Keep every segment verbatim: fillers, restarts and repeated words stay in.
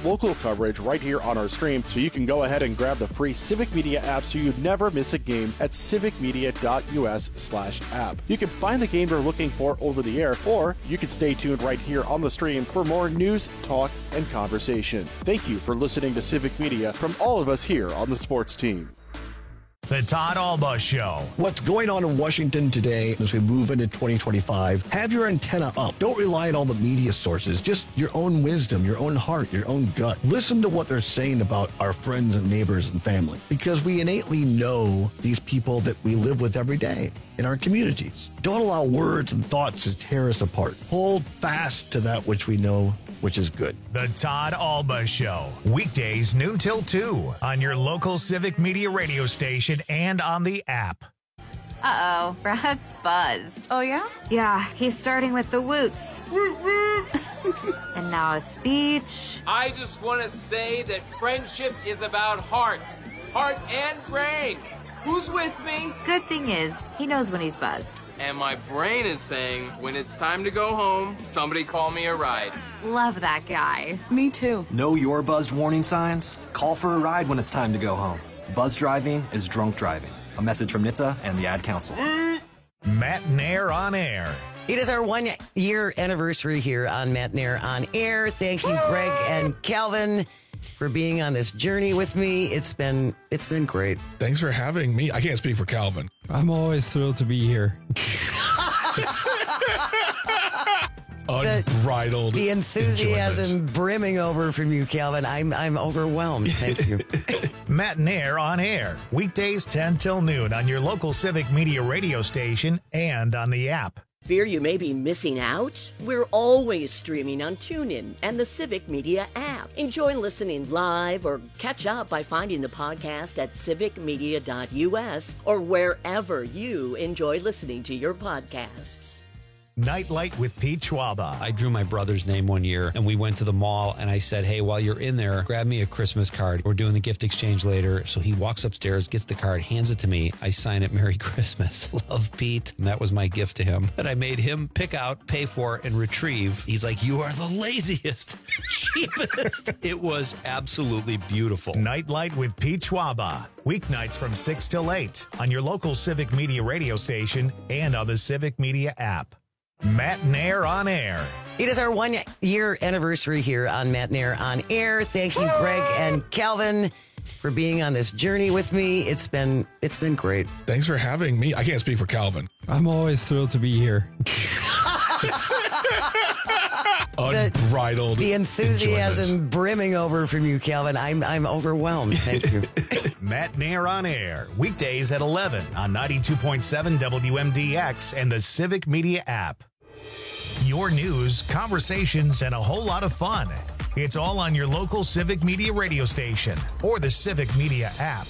local coverage right here on our stream, so you can go ahead and grab the free Civic Media app so you never miss a game at civicmedia.us slash app. You can find the game you're looking for over the air, or you can stay tuned right here on the stream for more news, talk, and conversation. Thank you for listening to Civic Media from all of us here on the sports team. The Todd Alba Show. What's going on in Washington today as we move into twenty twenty-five? Have your antenna up. Don't rely on all the media sources. Just your own wisdom, your own heart, your own gut. Listen to what they're saying about our friends and neighbors and family, because we innately know these people that we live with every day in our communities. Don't allow words and thoughts to tear us apart. Hold fast to that which we know, which is good. The Todd Alba Show. Weekdays noon till two on your local Civic Media radio station and on the app. Uh-oh, Brad's buzzed. Oh, yeah? Yeah, he's starting with the woots. And now a speech. I just want to say that friendship is about heart. Heart and brain. Who's with me? Good thing is, he knows when he's buzzed. And my brain is saying, when it's time to go home, somebody call me a ride. Love that guy. Me too. Know your buzzed warning signs? Call for a ride when it's time to go home. Buzz driving is drunk driving. A message from N H T S A and the Ad Council. Matt Nair on air. It is our one-year anniversary here on Matt Nair on air. Thank you, Greg and Calvin, for being on this journey with me. It's been it's been great. Thanks for having me. I can't speak for Calvin. I'm always thrilled to be here. Unbridled. The, the enthusiasm enjoyment. brimming over from you, Calvin. I'm I'm overwhelmed. Thank you. Matt Nair on air. Weekdays ten till noon on your local Civic Media radio station and on the app. Fear you may be missing out? We're always streaming on TuneIn and the Civic Media app. Enjoy listening live or catch up by finding the podcast at civic media dot U S or wherever you enjoy listening to your podcasts. Nightlight with Pete Schwaba. I drew my brother's name one year, and we went to the mall, and I said, hey, while you're in there, grab me a Christmas card. We're doing the gift exchange later. So he walks upstairs, gets the card, hands it to me. I sign it, Merry Christmas. Love, Pete. And that was my gift to him. That I made him pick out, pay for, and retrieve. He's like, you are the laziest, cheapest. It was absolutely beautiful. Nightlight with Pete Schwaba. Weeknights from six till eight on your local Civic Media radio station and on the Civic Media app. Matt Nair on air. It is our one-year anniversary here on Matt Nair on air. Thank you, Greg and Calvin, for being on this journey with me. It's been it's been great. Thanks for having me. I can't speak for Calvin. I'm always thrilled to be here. Unbridled. The, the enthusiasm enjoyment. brimming over from you, Calvin. I'm I'm overwhelmed. Thank you. Matt Nair on air. Weekdays at eleven on ninety-two point seven W M D X and the Civic Media app. Your news, conversations, and a whole lot of fun. It's all on your local Civic Media radio station or the Civic Media app.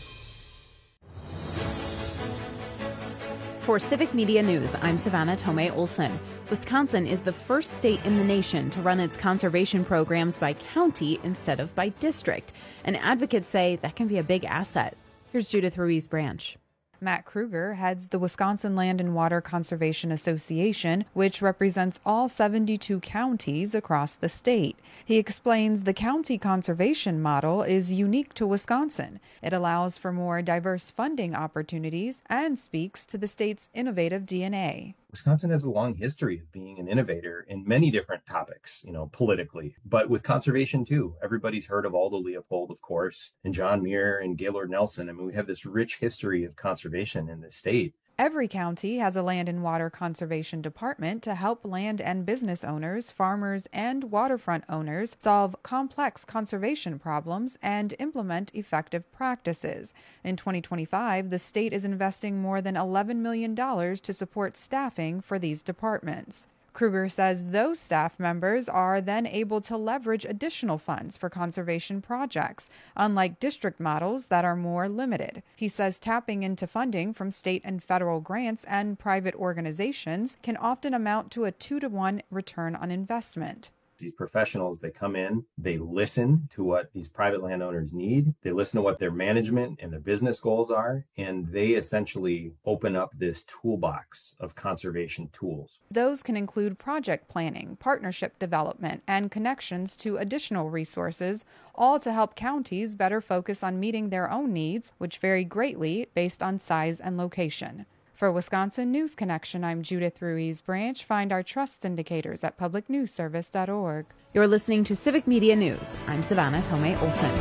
For Civic Media News, I'm Savannah Tomei Olson. Wisconsin is the first state in the nation to run its conservation programs by county instead of by district. And advocates say that can be a big asset. Here's Judith Ruiz Branch. Matt Kruger heads the Wisconsin Land and Water Conservation Association, which represents all seventy-two counties across the state. He explains the county conservation model is unique to Wisconsin. It allows for more diverse funding opportunities and speaks to the state's innovative D N A. Wisconsin has a long history of being an innovator in many different topics, you know, politically, but with conservation too. Everybody's heard of Aldo Leopold, of course, and John Muir and Gaylord Nelson. I mean, we have this rich history of conservation in the state. Every county has a land and water conservation department to help land and business owners, farmers, and waterfront owners solve complex conservation problems and implement effective practices. In twenty twenty-five, the state is investing more than eleven million dollars to support staffing for these departments. Kruger says those staff members are then able to leverage additional funds for conservation projects, unlike district models that are more limited. He says tapping into funding from state and federal grants and private organizations can often amount to a two to one return on investment. These professionals, they come in, they listen to what these private landowners need. They listen to what their management and their business goals are, and they essentially open up this toolbox of conservation tools. Those can include project planning, partnership development, and connections to additional resources, all to help counties better focus on meeting their own needs, which vary greatly based on size and location. For Wisconsin News Connection, I'm Judith Ruiz Branch. Find our trust indicators at public news service dot org. You're listening to Civic Media News. I'm Savannah Tomei Olson.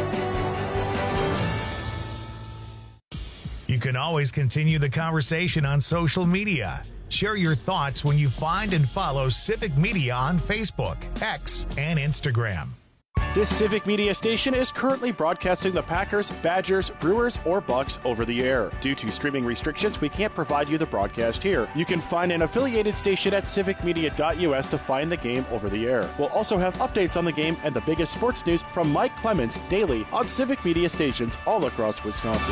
You can always continue the conversation on social media. Share your thoughts when you find and follow Civic Media on Facebook, X, and Instagram. This Civic Media station is currently broadcasting the Packers, Badgers, Brewers, or Bucks over the air. Due to streaming restrictions, we can't provide you the broadcast here. You can find an affiliated station at civic media dot U S to find the game over the air. We'll also have updates on the game and the biggest sports news from Mike Clemens daily on Civic Media stations all across Wisconsin.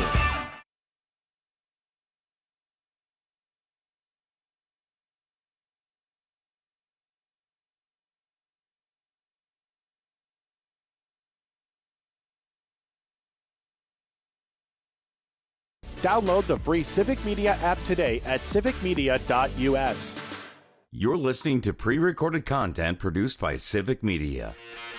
Download the free Civic Media app today at civic media dot U S. You're listening to pre-recorded content produced by Civic Media.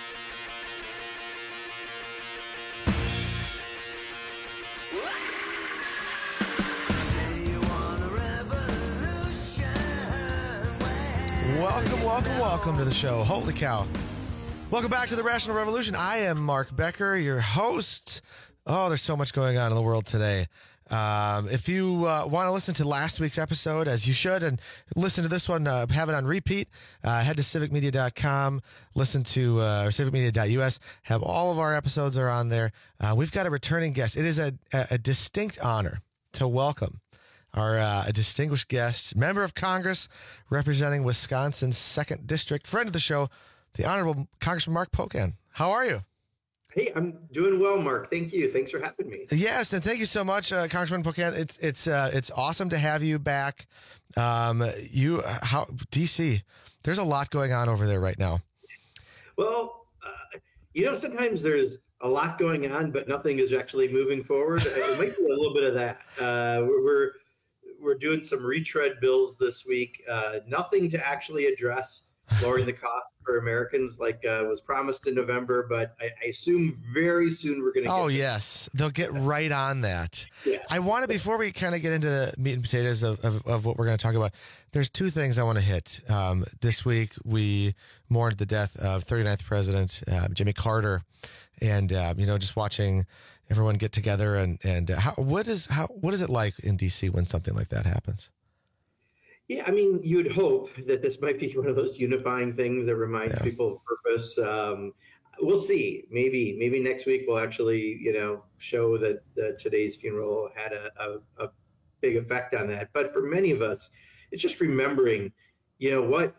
Welcome, welcome, welcome to the show. Holy cow. Welcome back to the Rational Revolution. I am Mark Becker, your host. Oh, there's so much going on in the world today. Um, if you uh, want to listen to last week's episode, as you should, and listen to this one, uh, have it on repeat, uh, head to civic media dot com, listen to uh, or civic media dot U S, have all of our episodes are on there. Uh, we've got a returning guest. It is a, a, a distinct honor to welcome our uh, a distinguished guest, member of Congress representing Wisconsin's second District, friend of the show, the Honorable Congressman Mark Pocan. How are you? Hey, I'm doing well, Mark. Thank you. Thanks for having me. Yes, and thank you so much, uh, Congressman Pocan. It's it's uh, it's awesome to have you back. Um, you how D C. There's a lot going on over there right now. Well, uh, you know, sometimes there's a lot going on, but nothing is actually moving forward. It might be a little bit of that. Uh, we're we're doing some retread bills this week. Uh, nothing to actually address lowering the cost for Americans like uh, was promised in November, but I, I assume very soon we're going to get Oh, to yes. They'll get right on that. Yeah. I want to, before we kind of get into the meat and potatoes of, of, of what we're going to talk about, there's two things I want to hit. Um, this week, we mourned the death of thirty-ninth President uh, Jimmy Carter. And, uh, you know, just watching everyone get together and, and uh, how, what is how what is it like in D C when something like that happens? Yeah, I mean, you'd hope that this might be one of those unifying things that reminds yeah. people of purpose. Um, we'll see. Maybe, maybe next week we'll actually, you know, show that, that today's funeral had a, a, a big effect on that. But for many of us, it's just remembering, you know, what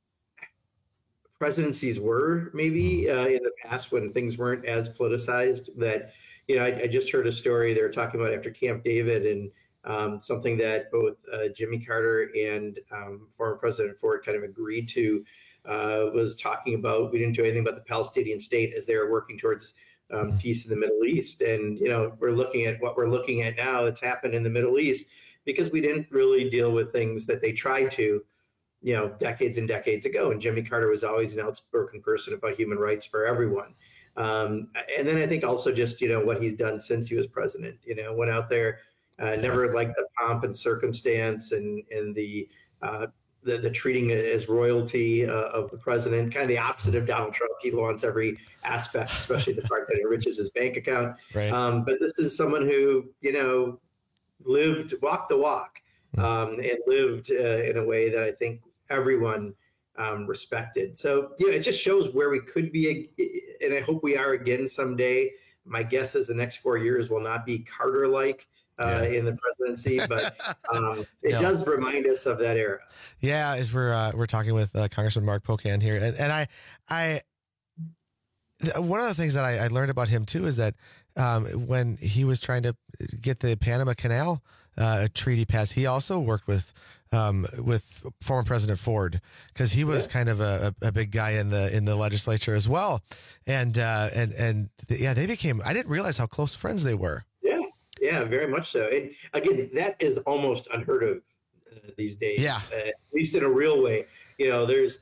presidencies were maybe uh, in the past when things weren't as politicized. That, you know, I, I just heard a story they were talking about after Camp David and Um, something that both uh, Jimmy Carter and um, former President Ford kind of agreed to uh, was talking about, we didn't do anything about the Palestinian state as they were working towards um, peace in the Middle East. And, you know, we're looking at what we're looking at now that's happened in the Middle East because we didn't really deal with things that they tried to, you know, decades and decades ago. And Jimmy Carter was always an outspoken person about human rights for everyone. Um, and then I think also just, you know, what he's done since he was president, you know, went out there, Uh, never liked the pomp and circumstance and and the uh, the, the treating as royalty uh, of the president, kind of the opposite of Donald Trump. He wants every aspect, especially the part that enriches his bank account. Right. Um, but this is someone who, you know, lived, walked the walk um, and lived uh, in a way that I think everyone um, respected. So, you know, it just shows where we could be. And I hope we are again someday. My guess is the next four years will not be Carter-like. Uh, yeah. in the presidency, but um, it no. does remind us of that era. Yeah, as we're uh, we're talking with uh, Congressman Mark Pocan here, and, and I, I, one of the things that I, I learned about him too is that um, when he was trying to get the Panama Canal uh, treaty passed, he also worked with um, with former President Ford, because he was yeah. kind of a, a, a big guy in the in the legislature as well, and uh, and and th- yeah, they became. I didn't realize how close friends they were. Yeah, yeah, very much so. And again, that is almost unheard of uh, these days. Yeah, uh, at least in a real way. You know, there's.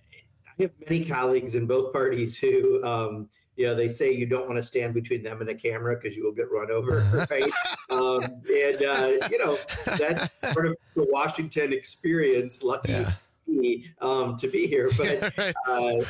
I have many colleagues in both parties who. Um, You know, they say you don't want to stand between them and the camera because you will get run over, right? um, and, uh, you know, that's sort of the Washington experience. Lucky yeah. me um, to be here. But, right. uh,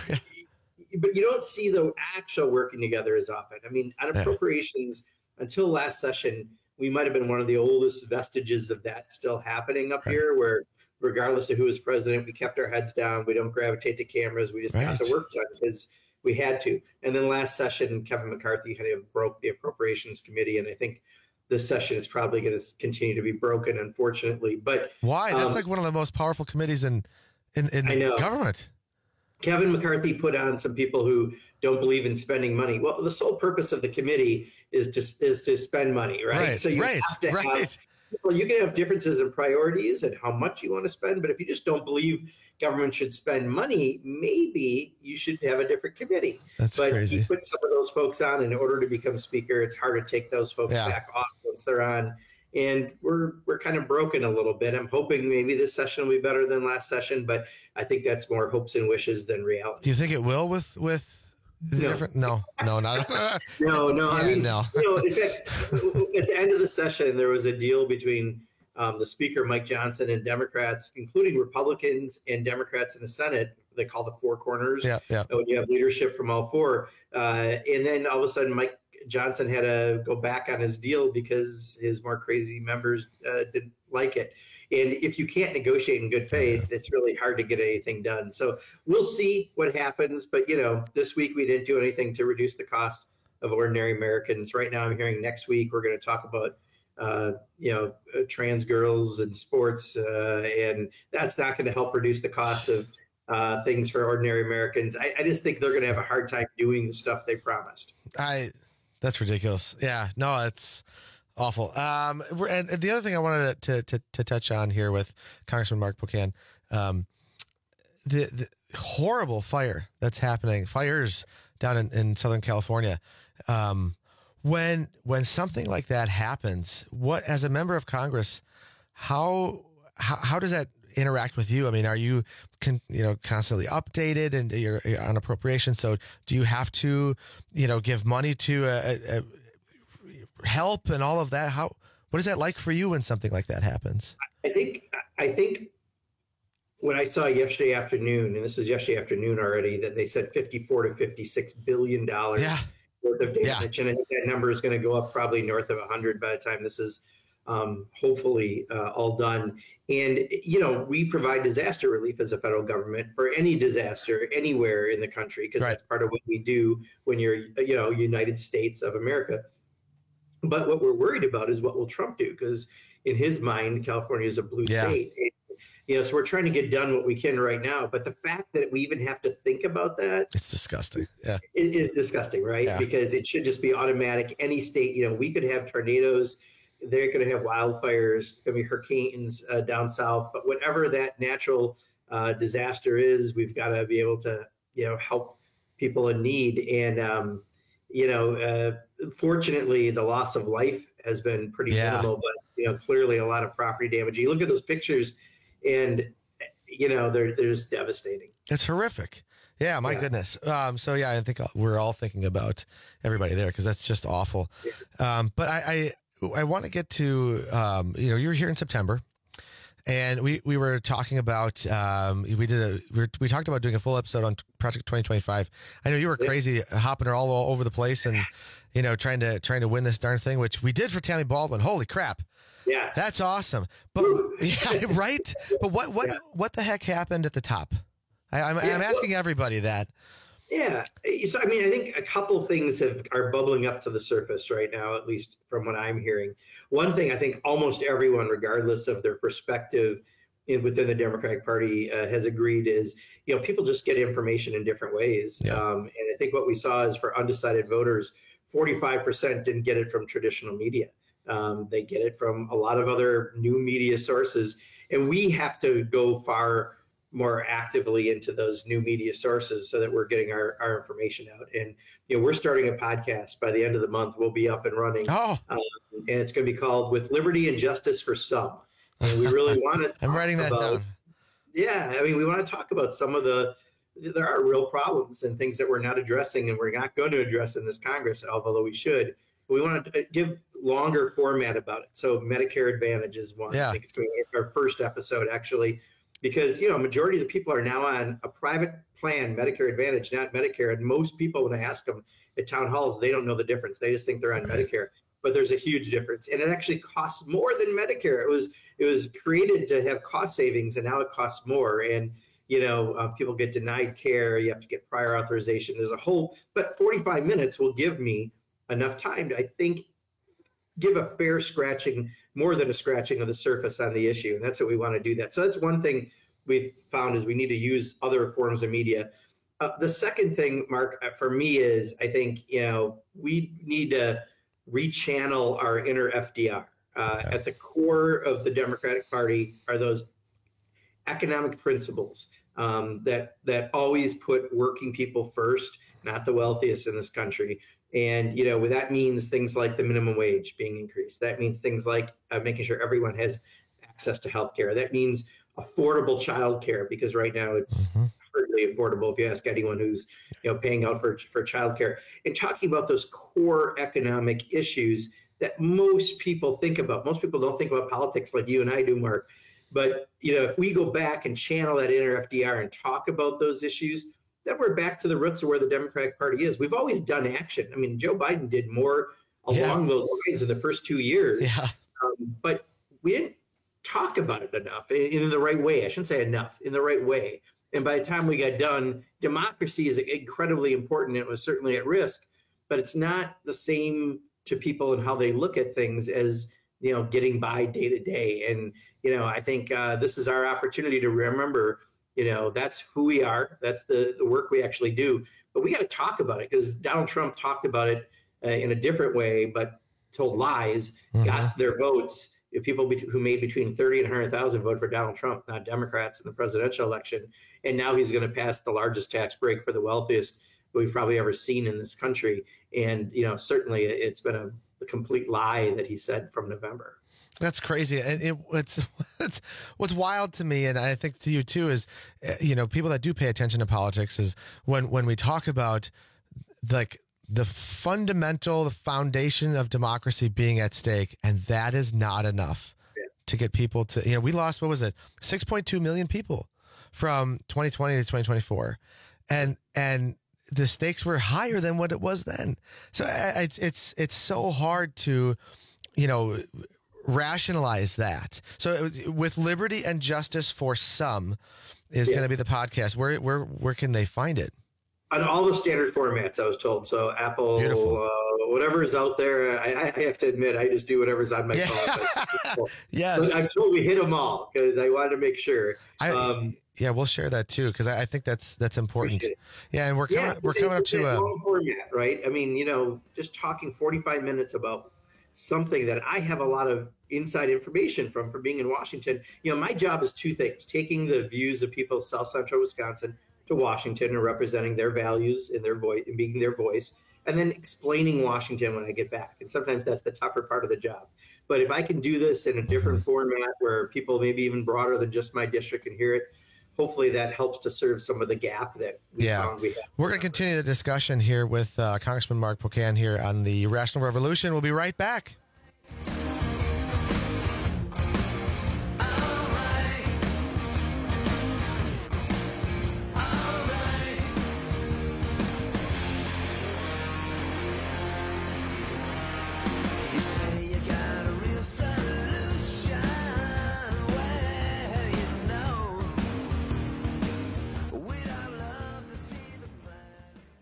but you don't see the actual working together as often. I mean, on appropriations, yeah. until last session, we might have been one of the oldest vestiges of that still happening up right. here, where regardless of who is president, we kept our heads down. We don't gravitate to cameras. We just right. got the work done because we had to. And then last session, Kevin McCarthy kind of broke the Appropriations Committee. And I think this session is probably going to continue to be broken, unfortunately. But why? That's um, like one of the most powerful committees in, in, in government. Kevin McCarthy put on some people who don't believe in spending money. Well, the sole purpose of the committee is to, is to spend money, right? right so you right, have to right. have, well, you can have differences in priorities and how much you want to spend, but if you just don't believe government should spend money, maybe you should have a different committee. That's but crazy. You put some of those folks on in order to become speaker. It's hard to take those folks yeah. back off once they're on. And we're we're kind of broken a little bit. I'm hoping maybe this session will be better than last session, but I think that's more hopes and wishes than reality. Do you think it will with with the no. different? No, no, not no, no. Yeah, I mean, no. you know, in fact, at the end of the session, there was a deal between um, the Speaker, Mike Johnson, and Democrats, including Republicans and Democrats in the Senate. They call the four corners. Yeah, yeah. When you have leadership from all four, uh, and then all of a sudden, Mike Johnson had to go back on his deal because his more crazy members uh, didn't like it. And if you can't negotiate in good faith, yeah. it's really hard to get anything done. So we'll see what happens. But, you know, this week we didn't do anything to reduce the cost of ordinary Americans. Right now I'm hearing next week we're going to talk about, uh, you know, uh, trans girls and sports. Uh, and that's not going to help reduce the cost of uh, things for ordinary Americans. I, I just think they're going to have a hard time doing the stuff they promised. I That's ridiculous. Yeah, no, it's awful. Um, and the other thing I wanted to to, to touch on here with Congressman Mark Pocan, um, the, the horrible fire that's happening, fires down in, in Southern California. Um, when when something like that happens, what as a member of Congress, how how, how does that interact with you? I mean, are you con, you know constantly updated and you're, you're on appropriation? So do you have to you know give money to a, a, a help and all of that? How what is that like for you when something like that happens? I think I think what I saw yesterday afternoon, and this is yesterday afternoon already, that they said fifty-four to fifty-six billion dollars yeah. worth of damage, yeah. and I think that number is going to go up probably north of a hundred by the time this is um, hopefully uh, all done. And you know, we provide disaster relief as a federal government for any disaster anywhere in the country, because right. that's part of what we do when you're you know United States of America. But what we're worried about is what will Trump do, because in his mind, California is a blue yeah. state. And, you know, so we're trying to get done what we can right now. But the fact that we even have to think about that, it's disgusting. Yeah, it is disgusting, right? Yeah. Because it should just be automatic. Any state, you know, we could have tornadoes. They're going to have wildfires, going to be hurricanes uh, down south. But whatever that natural uh, disaster is, we've got to be able to, you know, help people in need. And, um, you know, uh, fortunately, the loss of life has been pretty yeah. minimal, but, you know, clearly a lot of property damage. You look at those pictures and, you know, they're, they're just devastating. It's horrific. Yeah, my yeah. goodness. Um, so, yeah, I think we're all thinking about everybody there because that's just awful. Yeah. Um, but I, I, I want to get to, um, you know, you were here in September. And we, we were talking about um, we did a we, were, we talked about doing a full episode on Project twenty twenty-five. I know you were crazy hopping all, all over the place and you know trying to trying to win this darn thing, which we did for Tammy Baldwin. Holy crap! Yeah, that's awesome. But yeah, right. But what what yeah. what the heck happened at the top? I, I'm yeah, I'm asking well, everybody that. Yeah, so I mean, I think a couple things have are bubbling up to the surface right now, at least from what I'm hearing. One thing I think almost everyone, regardless of their perspective in, within the Democratic Party, uh, has agreed is, you know, people just get information in different ways. Yeah. Um, and I think what we saw is for undecided voters, forty-five percent didn't get it from traditional media. Um, they get it from a lot of other new media sources, and we have to go far more actively into those new media sources so that we're getting our, our information out. And, you know, we're starting a podcast by the end of the month. We'll be up and running. Oh. Um, and it's going to be called With Liberty and Justice for Some. And we really want to I'm writing that about, down. Yeah. I mean, we want to talk about some of the, there are real problems and things that we're not addressing and we're not going to address in this Congress, although we should. We want to give longer format about it. So Medicare Advantage is one. Yeah. I think it's going to be our first episode, actually, because, you know, majority of the people are now on a private plan, Medicare Advantage, not Medicare. And most people, when I ask them at town halls, they don't know the difference. They just think they're on right. Medicare. But there's a huge difference. And it actually costs more than Medicare. It was it was created to have cost savings, and now it costs more. And, you know, uh, people get denied care. You have to get prior authorization. There's a whole, but forty-five minutes will give me enough time to, I think, give a fair scratching, more than a scratching of the surface on the issue. And that's what we want to do that. So that's one thing we've found is we need to use other forms of media. Uh, the second thing, Mark, for me is I think, you know, we need to rechannel our inner F D R. Uh, okay. At the core of the Democratic Party are those economic principles um, that that always put working people first, not the wealthiest in this country. And, you know, that means things like the minimum wage being increased. That means things like uh, making sure everyone has access to health care. That means affordable child care, because right now it's mm-hmm. hardly affordable if you ask anyone who's, you know, paying out for, for child care. And talking about those core economic issues that most people think about. Most people don't think about politics like you and I do, Mark. But, you know, if we go back and channel that inner F D R and talk about those issues, then we're back to the roots of where the Democratic Party is. We've always done action. I mean, Joe Biden did more along yeah. those lines in the first two years, yeah. um, but we didn't talk about it enough in, in the right way. I shouldn't say enough, in the right way. And by the time we got done, democracy is incredibly important. It was certainly at risk, but it's not the same to people and how they look at things as, you know, getting by day to day. And, you know, I think uh, this is our opportunity to remember, you know, that's who we are. That's the, the work we actually do. But we got to talk about it, because Donald Trump talked about it uh, in a different way, but told lies, mm-hmm. got their votes. If people be- who made between thirty and one hundred thousand vote for Donald Trump, not Democrats, in the presidential election. And now he's going to pass the largest tax break for the wealthiest we've probably ever seen in this country. And, you know, certainly it's been a, a complete lie that he said from November. That's crazy. And it, it's, it's what's wild to me, and I think to you too, is, you know, people that do pay attention to politics, is when when we talk about like the fundamental, the foundation of democracy being at stake, and that is not enough yeah. to get people to, you know, we lost, what was it, six point two million people from twenty twenty to twenty twenty-four, and and the stakes were higher than what it was then. So it's it's it's so hard to, you know, rationalize that. So With Liberty and Justice for Some is yeah. going to be the podcast. Where where where can they find it? On all the standard formats, I was told. So Apple, uh, whatever is out there. I, I have to admit, I just do whatever's on my yeah. phone. Yes, but I'm told we hit them all because I wanted to make sure. I, um, yeah, we'll share that too, because I, I think that's that's important. Yeah, and we're coming yeah, up, we're coming up to a long format, right? I mean, you know, just talking forty-five minutes about something that I have a lot of inside information from, from being in Washington. You know, my job is two things: taking the views of people of South Central Wisconsin to Washington and representing their values and their voice and being their voice, and then explaining Washington when I get back. And sometimes that's the tougher part of the job. But if I can do this in a different format where people maybe even broader than just my district can hear it, hopefully that helps to serve some of the gap that we yeah. found we have. We're going to continue the discussion here with uh, Congressman Mark Pocan here on the Rational Revolution. We'll be right back.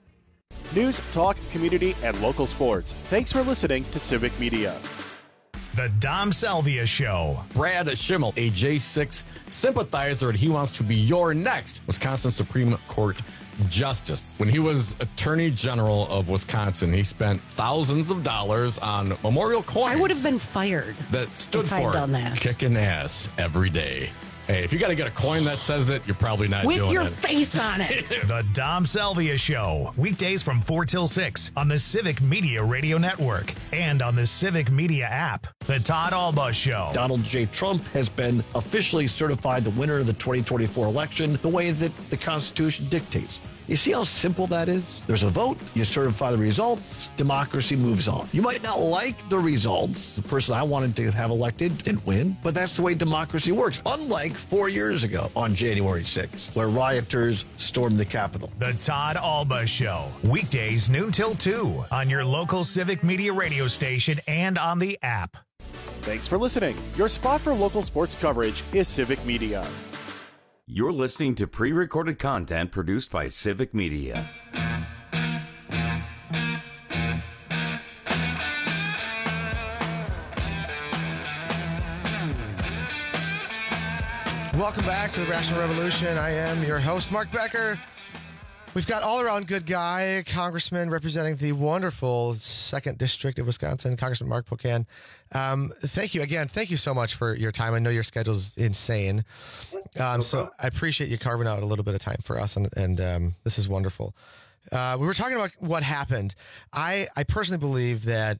News, talk, community, and local sports. Thanks for listening to Civic Media. The Dom Salvia Show. Brad Schimmel, a J six sympathizer, and he wants to be your next Wisconsin Supreme Court justice. When he was Attorney General of Wisconsin, he spent thousands of dollars on memorial coins. I would have been fired that stood if for I'd done that. kicking ass every day. Hey, if you got to get a coin that says it, you're probably not With doing your it. face on it. The Dom Salvia Show. Weekdays from four till six on the Civic Media Radio Network and on the Civic Media app. The Todd Alba Show. Donald J. Trump has been officially certified the winner of the twenty twenty-four election the way that the Constitution dictates. You see how simple that is? There's a vote, you certify the results, democracy moves on. You might not like the results. The person I wanted to have elected didn't win, but that's the way democracy works. Unlike four years ago on January sixth, where rioters stormed the Capitol. The Todd Alba Show. Weekdays noon till two on your local Civic Media radio station and on the app. Thanks for listening. Your spot for local sports coverage is Civic Media. You're listening to pre-recorded content produced by Civic Media. Welcome back to the Rational Revolution. I am your host, Mark Becker. We've got all-around good guy, Congressman representing the wonderful second District of Wisconsin, Congressman Mark Pocan. Um, thank you again. Thank you so much for your time. I know your schedule's insane, um, so I appreciate you carving out a little bit of time for us, and, and um, this is wonderful. Uh, we were talking about what happened. I, I personally believe that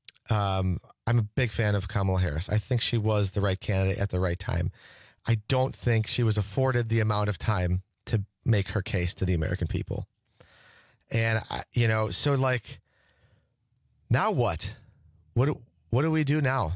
um, I'm a big fan of Kamala Harris. I think she was the right candidate at the right time. I don't think she was afforded the amount of time to make her case to the American people. And, I, you know, so like, now what? What do, what do we do now?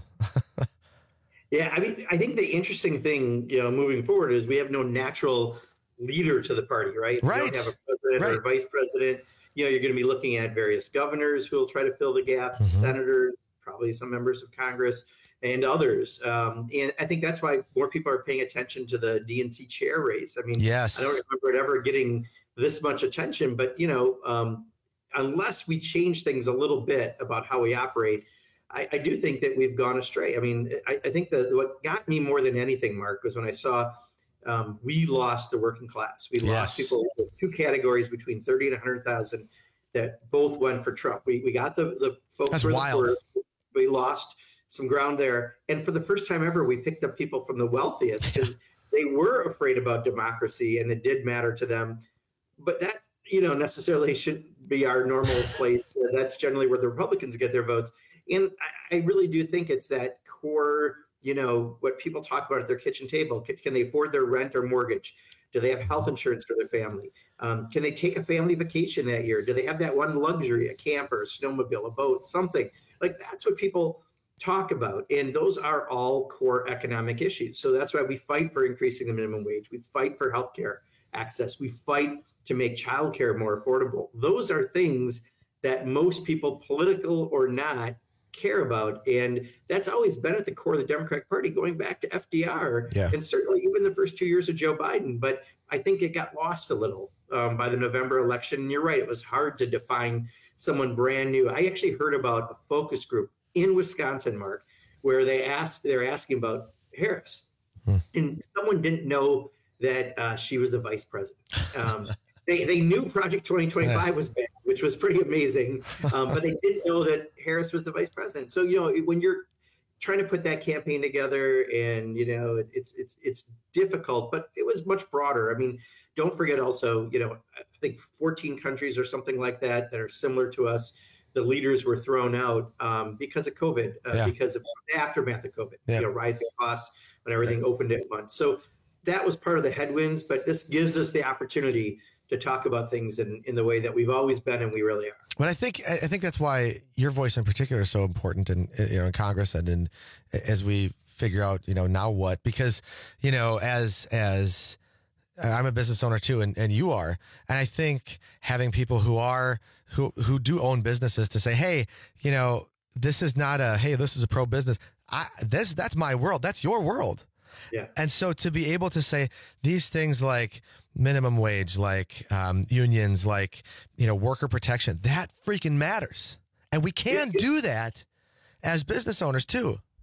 Yeah, I mean, I think the interesting thing, you know, moving forward is we have no natural leader to the party, right? Right. We don't have a president right. or a vice president. You know, you're going to be looking at various governors who will try to fill the gap, Mm-hmm. senators, probably some members of Congress, and others. Um, and I think that's why more people are paying attention to the D N C chair race. I mean, Yes. I don't remember it ever getting this much attention, but, you know, um, unless we change things a little bit about how we operate, I, I do think that we've gone astray. I mean, I, I think that what got me more than anything, Mark, was when I saw um, we lost the working class. We lost Yes. people in two categories between thirty and one hundred thousand that both went for Trump. We, we got the, the folks That's who were the wild. poorest. We lost some ground there. And for the first time ever, we picked up people from the wealthiest because they were afraid about democracy and it did matter to them. But that, you know, necessarily shouldn't be our normal place. That's generally where the Republicans get their votes. And I, I really do think it's that core, you know, what people talk about at their kitchen table. Can, can they afford their rent or mortgage? Do they have health insurance for their family? Um, can they take a family vacation that year? Do they have that one luxury, a camper, a snowmobile, a boat, something? Like that's what people talk about. And those are all core economic issues. So that's why we fight for increasing the minimum wage. We fight for healthcare access. We fight to make childcare more affordable. Those are things that most people, political or not, care about. And that's always been at the core of the Democratic Party, going back to F D R Yeah. and certainly even the first two years of Joe Biden. But I think it got lost a little um, by the November election. And you're right, it was hard to define someone brand new. I actually heard about a focus group in Wisconsin, Mark, where they asked, they're asking about Harris. Hmm. And someone didn't know that uh, she was the vice president. Um, they, they knew Project twenty twenty-five was bad, which was pretty amazing, um, but they didn't know that Harris was the vice president. So, you know, when you're trying to put that campaign together and, you know, it, it's, it's, it's difficult, but it was much broader. I mean, don't forget also, you know, I think fourteen countries or something like that, that are similar to us. The leaders were thrown out um, because of COVID, uh, Yeah. because of the aftermath of COVID, Yeah. you know, rising costs when everything opened at once. So that was part of the headwinds, but this gives us the opportunity to talk about things in, in the way that we've always been, and we really are. But I think I think that's why your voice in particular is so important in you know in Congress and in as we figure out you know now what, because you know as as I'm a business owner too, and, and you are, and I think having people who are who who do own businesses to say, hey, you know, this is not a hey, this is a pro business. I this that's my world. That's your world. Yeah. And so to be able to say these things like minimum wage, like um, unions, like, you know, worker protection, that freaking matters. And we can do that as business owners too.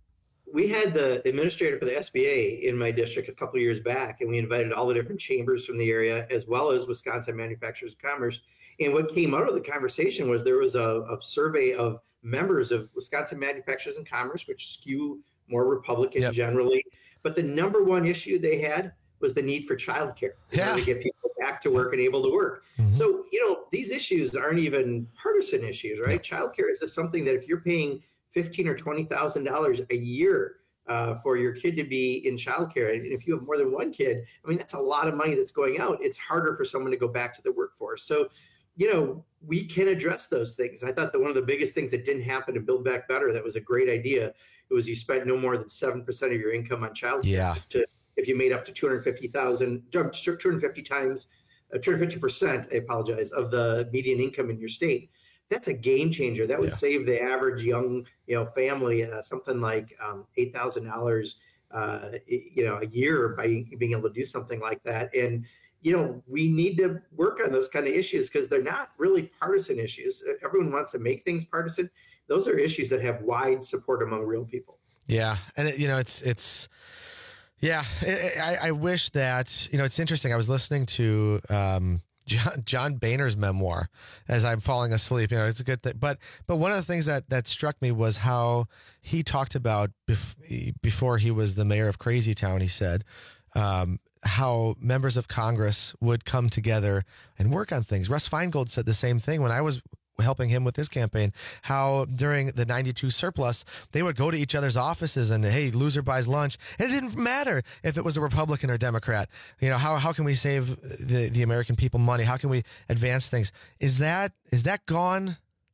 we had the administrator for the S B A in my district a couple of years back, and we invited all the different chambers from the area, as well as Wisconsin Manufacturers of Commerce. And what came out of the conversation was there was a, a survey of members of Wisconsin Manufacturers and Commerce, which skew more Republican yep. generally. But the number one issue they had was the need for childcare yeah. to get people back to work and able to work. Mm-hmm. So, you know, these issues aren't even partisan issues, right? Yeah. Childcare is just something that if you're paying fifteen or twenty thousand dollars a year uh, for your kid to be in childcare, and if you have more than one kid, I mean, that's a lot of money that's going out. It's harder for someone to go back to the workforce. So, you know, we can address those things. I thought that one of the biggest things that didn't happen to Build Back Better, that was a great idea, it was you spent no more than seven percent of your income on childcare. Yeah. To, if you made up to two hundred fifty thousand, two hundred fifty times, uh, two hundred fifty percent, I apologize, of the median income in your state. That's a game changer. That would yeah. save the average young, you know, family uh, something like um, eight thousand dollars, uh, you know, a year by being able to do something like that. And, you know, we need to work on those kind of issues because they're not really partisan issues. Everyone wants to make things partisan. Those are issues that have wide support among real people. Yeah. And, it, you know, it's, it's, yeah, I, I wish that, you know, it's interesting. I was listening to, um, John, John Boehner's memoir as I'm falling asleep. You know, it's a good thing. But but one of the things that, that struck me was how he talked about bef- before he was the mayor of Crazy Town, he said, um, how members of Congress would come together and work on things. Russ Feingold said the same thing when I was helping him with his campaign, how during the ninety-two surplus, they would go to each other's offices and, hey, loser buys lunch. And it didn't matter if it was a Republican or Democrat. You know, how how can we save the, the American people money? How can we advance things? Is that is that gone?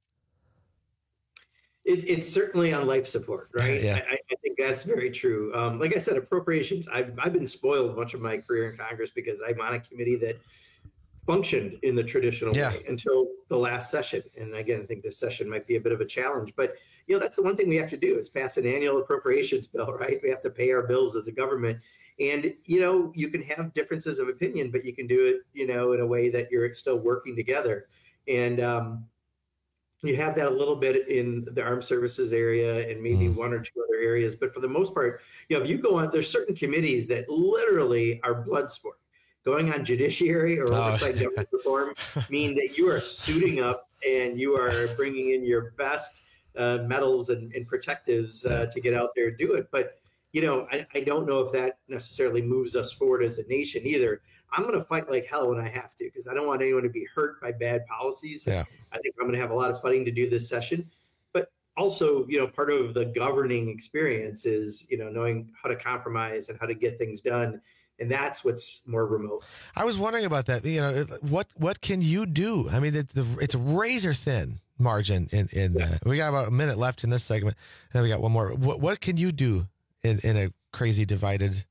It, it's certainly on life support, right? Yeah. I, I think that's very true. Um, like I said, appropriations, I've, I've been spoiled much of my career in Congress because I'm on a committee that functioned in the traditional yeah. way until the last session. And again, I think this session might be a bit of a challenge, but you know, that's the one thing we have to do is pass an annual appropriations bill, right? We have to pay our bills as a government. And, you know, you can have differences of opinion, but you can do it, you know, in a way that you're still working together. And um, you have that a little bit in the armed services area and maybe mm. one or two other areas. But for the most part, you know, if you go on, there's certain committees that literally are blood sport. Going on judiciary or oversight oh. government reform mean that you are suiting up and you are bringing in your best uh, medals and, and protectives uh, to get out there and do it. But, you know, I, I don't know if that necessarily moves us forward as a nation either. I'm going to fight like hell when I have to because I don't want anyone to be hurt by bad policies. Yeah. I think I'm going to have a lot of fighting to do this session. But also, you know, part of the governing experience is, you know, knowing how to compromise and how to get things done. And that's what's more remote. I was wondering about that. You know, what what can you do? I mean, it, the, it's a razor thin margin. In, in yeah. uh, we got about a minute left in this segment. And then we got one more. What what can you do in, in a crazy divided?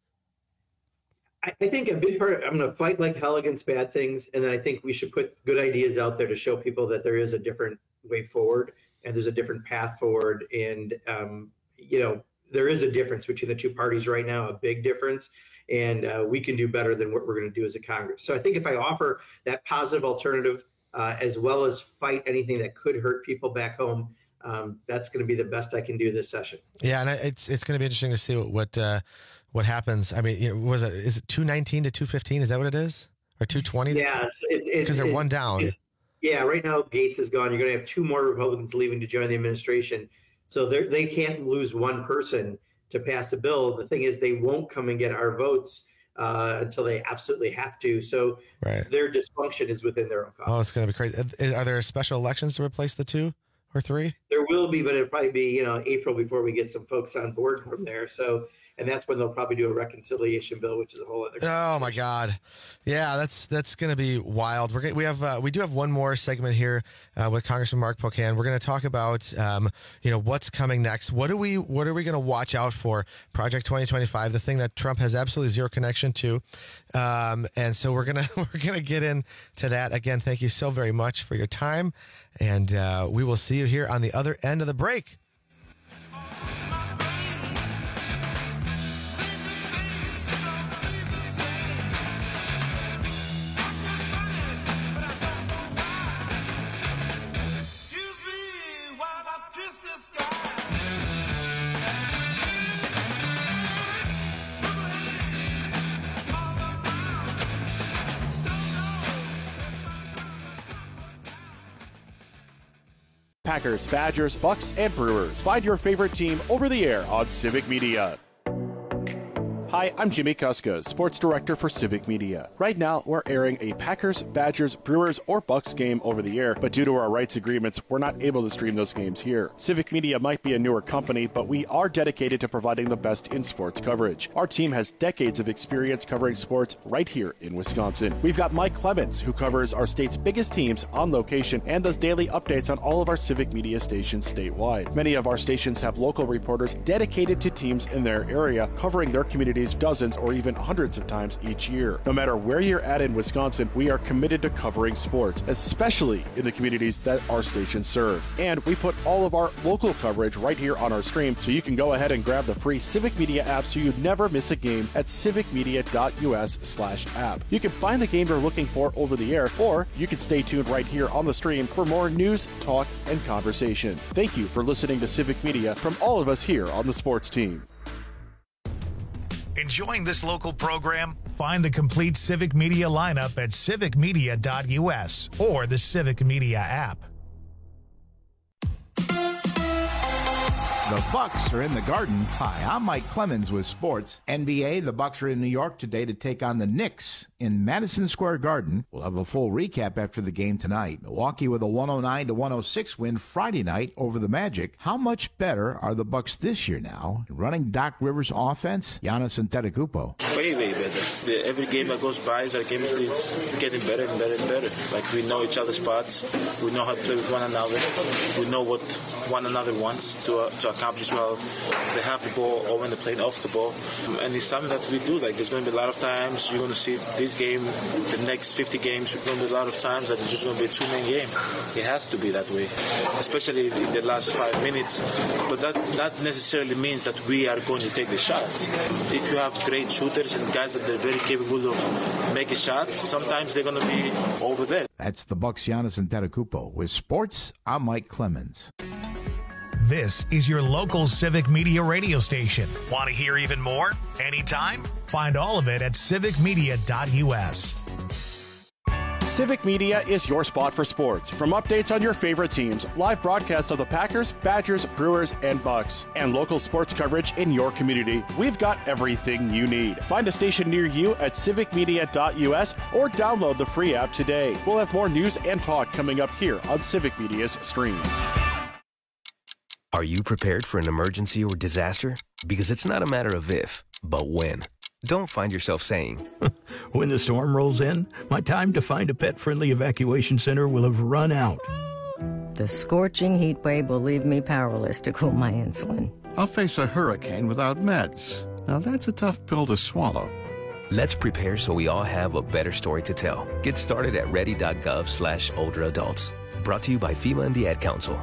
I, I think a big part. I'm going to fight like hell against bad things, and then I think we should put good ideas out there to show people that there is a different way forward and there's a different path forward. And um, you know, there is a difference between the two parties right now. A big difference. And uh, we can do better than what we're going to do as a Congress. So I think if I offer that positive alternative, uh, as well as fight anything that could hurt people back home, um, that's going to be the best I can do this session. Yeah, and it's it's going to be interesting to see what what, uh, what happens. I mean, you know, was it is it two nineteen to two fifteen? Is that what it is, or two twenty? Yeah, it's because they're it, one down. Yeah, right now Gates is gone. You're going to have two more Republicans leaving to join the administration, so they they can't lose one person to pass a bill. The thing is, they won't come and get our votes uh, until they absolutely have to. So right. their dysfunction is within their own caucus. Oh, it's going to be crazy. Are there special elections to replace the two or three? There will be, but it'll probably be, you know, April before we get some folks on board from there. So, and that's when they'll probably do a reconciliation bill, which is a whole other. Oh my God, yeah, that's that's going to be wild. We're gonna, we have uh, we do have one more segment here uh, with Congressman Mark Pocan. We're going to talk about um, you know what's coming next. What do we what are we going to watch out for? Project twenty twenty-five, the thing that Trump has absolutely zero connection to, um, and so we're gonna we're gonna get into that again. Thank you so very much for your time, and uh, we will see you here on the other end of the break. Packers, Badgers, Bucks, and Brewers. Find your favorite team over the air on Civic Media. Hi, I'm Jimmy Kuska, Sports Director for Civic Media. Right now, we're airing a Packers, Badgers, Brewers, or Bucks game over the air, but due to our rights agreements, we're not able to stream those games here. Civic Media might be a newer company, but we are dedicated to providing the best in sports coverage. Our team has decades of experience covering sports right here in Wisconsin. We've got Mike Clemens, who covers our state's biggest teams on location and does daily updates on all of our Civic Media stations statewide. Many of our stations have local reporters dedicated to teams in their area, covering their communities dozens or even hundreds of times each year. No matter where you're at in Wisconsin, we are committed to covering sports, especially in the communities that our stations serve. And we put all of our local coverage right here on our stream, so you can go ahead and grab the free Civic Media app so you never miss a game at civicmedia.us slash app. You can find the game you're looking for over the air, or you can stay tuned right here on the stream for more news, talk, and conversation. Thank you for listening to Civic Media from all of us here on the sports team. Enjoying this local program? Find the complete Civic Media lineup at civic media dot u s or the Civic Media app. The Bucks are in the Garden. Hi, I'm Mike Clemens with sports. N B A, the Bucks are in New York today to take on the Knicks in Madison Square Garden. We'll have a full recap after the game tonight. Milwaukee with a one oh nine to one oh six win Friday night over the Magic. How much better are the Bucks this year now? Running Doc Rivers' offense, Giannis Antetokounmpo. Way, way better. The, every game that goes by, our chemistry is getting better and better and better. Like, we know each other's spots. We know how to play with one another. We know what one another wants to, uh, to accomplish well. They have the ball or when they're playing off the ball. And it's something that we do. Like, there's going to be a lot of times you're going to see this game, the next fifty games, there's going to be a lot of times that it's just going to be a two-man game. It has to be that way, especially in the last five minutes. But that not necessarily means that we are going to take the shots. If you have great shooters and guys that are very capable of making shots, sometimes they're going to be over there. That's the Bucks' Giannis Antetokounmpo. With sports, I'm Mike Clemens. This is your local Civic Media radio station. Want to hear even more? Anytime? Find all of it at civic media dot u s. Civic Media is your spot for sports. From updates on your favorite teams, live broadcasts of the Packers, Badgers, Brewers, and Bucks, and local sports coverage in your community, we've got everything you need. Find a station near you at civic media dot u s or download the free app today. We'll have more news and talk coming up here on Civic Media's stream. Are you prepared for an emergency or disaster? Because it's not a matter of if, but when. Don't find yourself saying, when the storm rolls in, my time to find a pet-friendly evacuation center will have run out. The scorching heat wave will leave me powerless to cool my insulin. I'll face a hurricane without meds. Now that's a tough pill to swallow. Let's prepare so we all have a better story to tell. Get started at ready.gov slash older adults. Brought to you by FEMA and the Ad Council.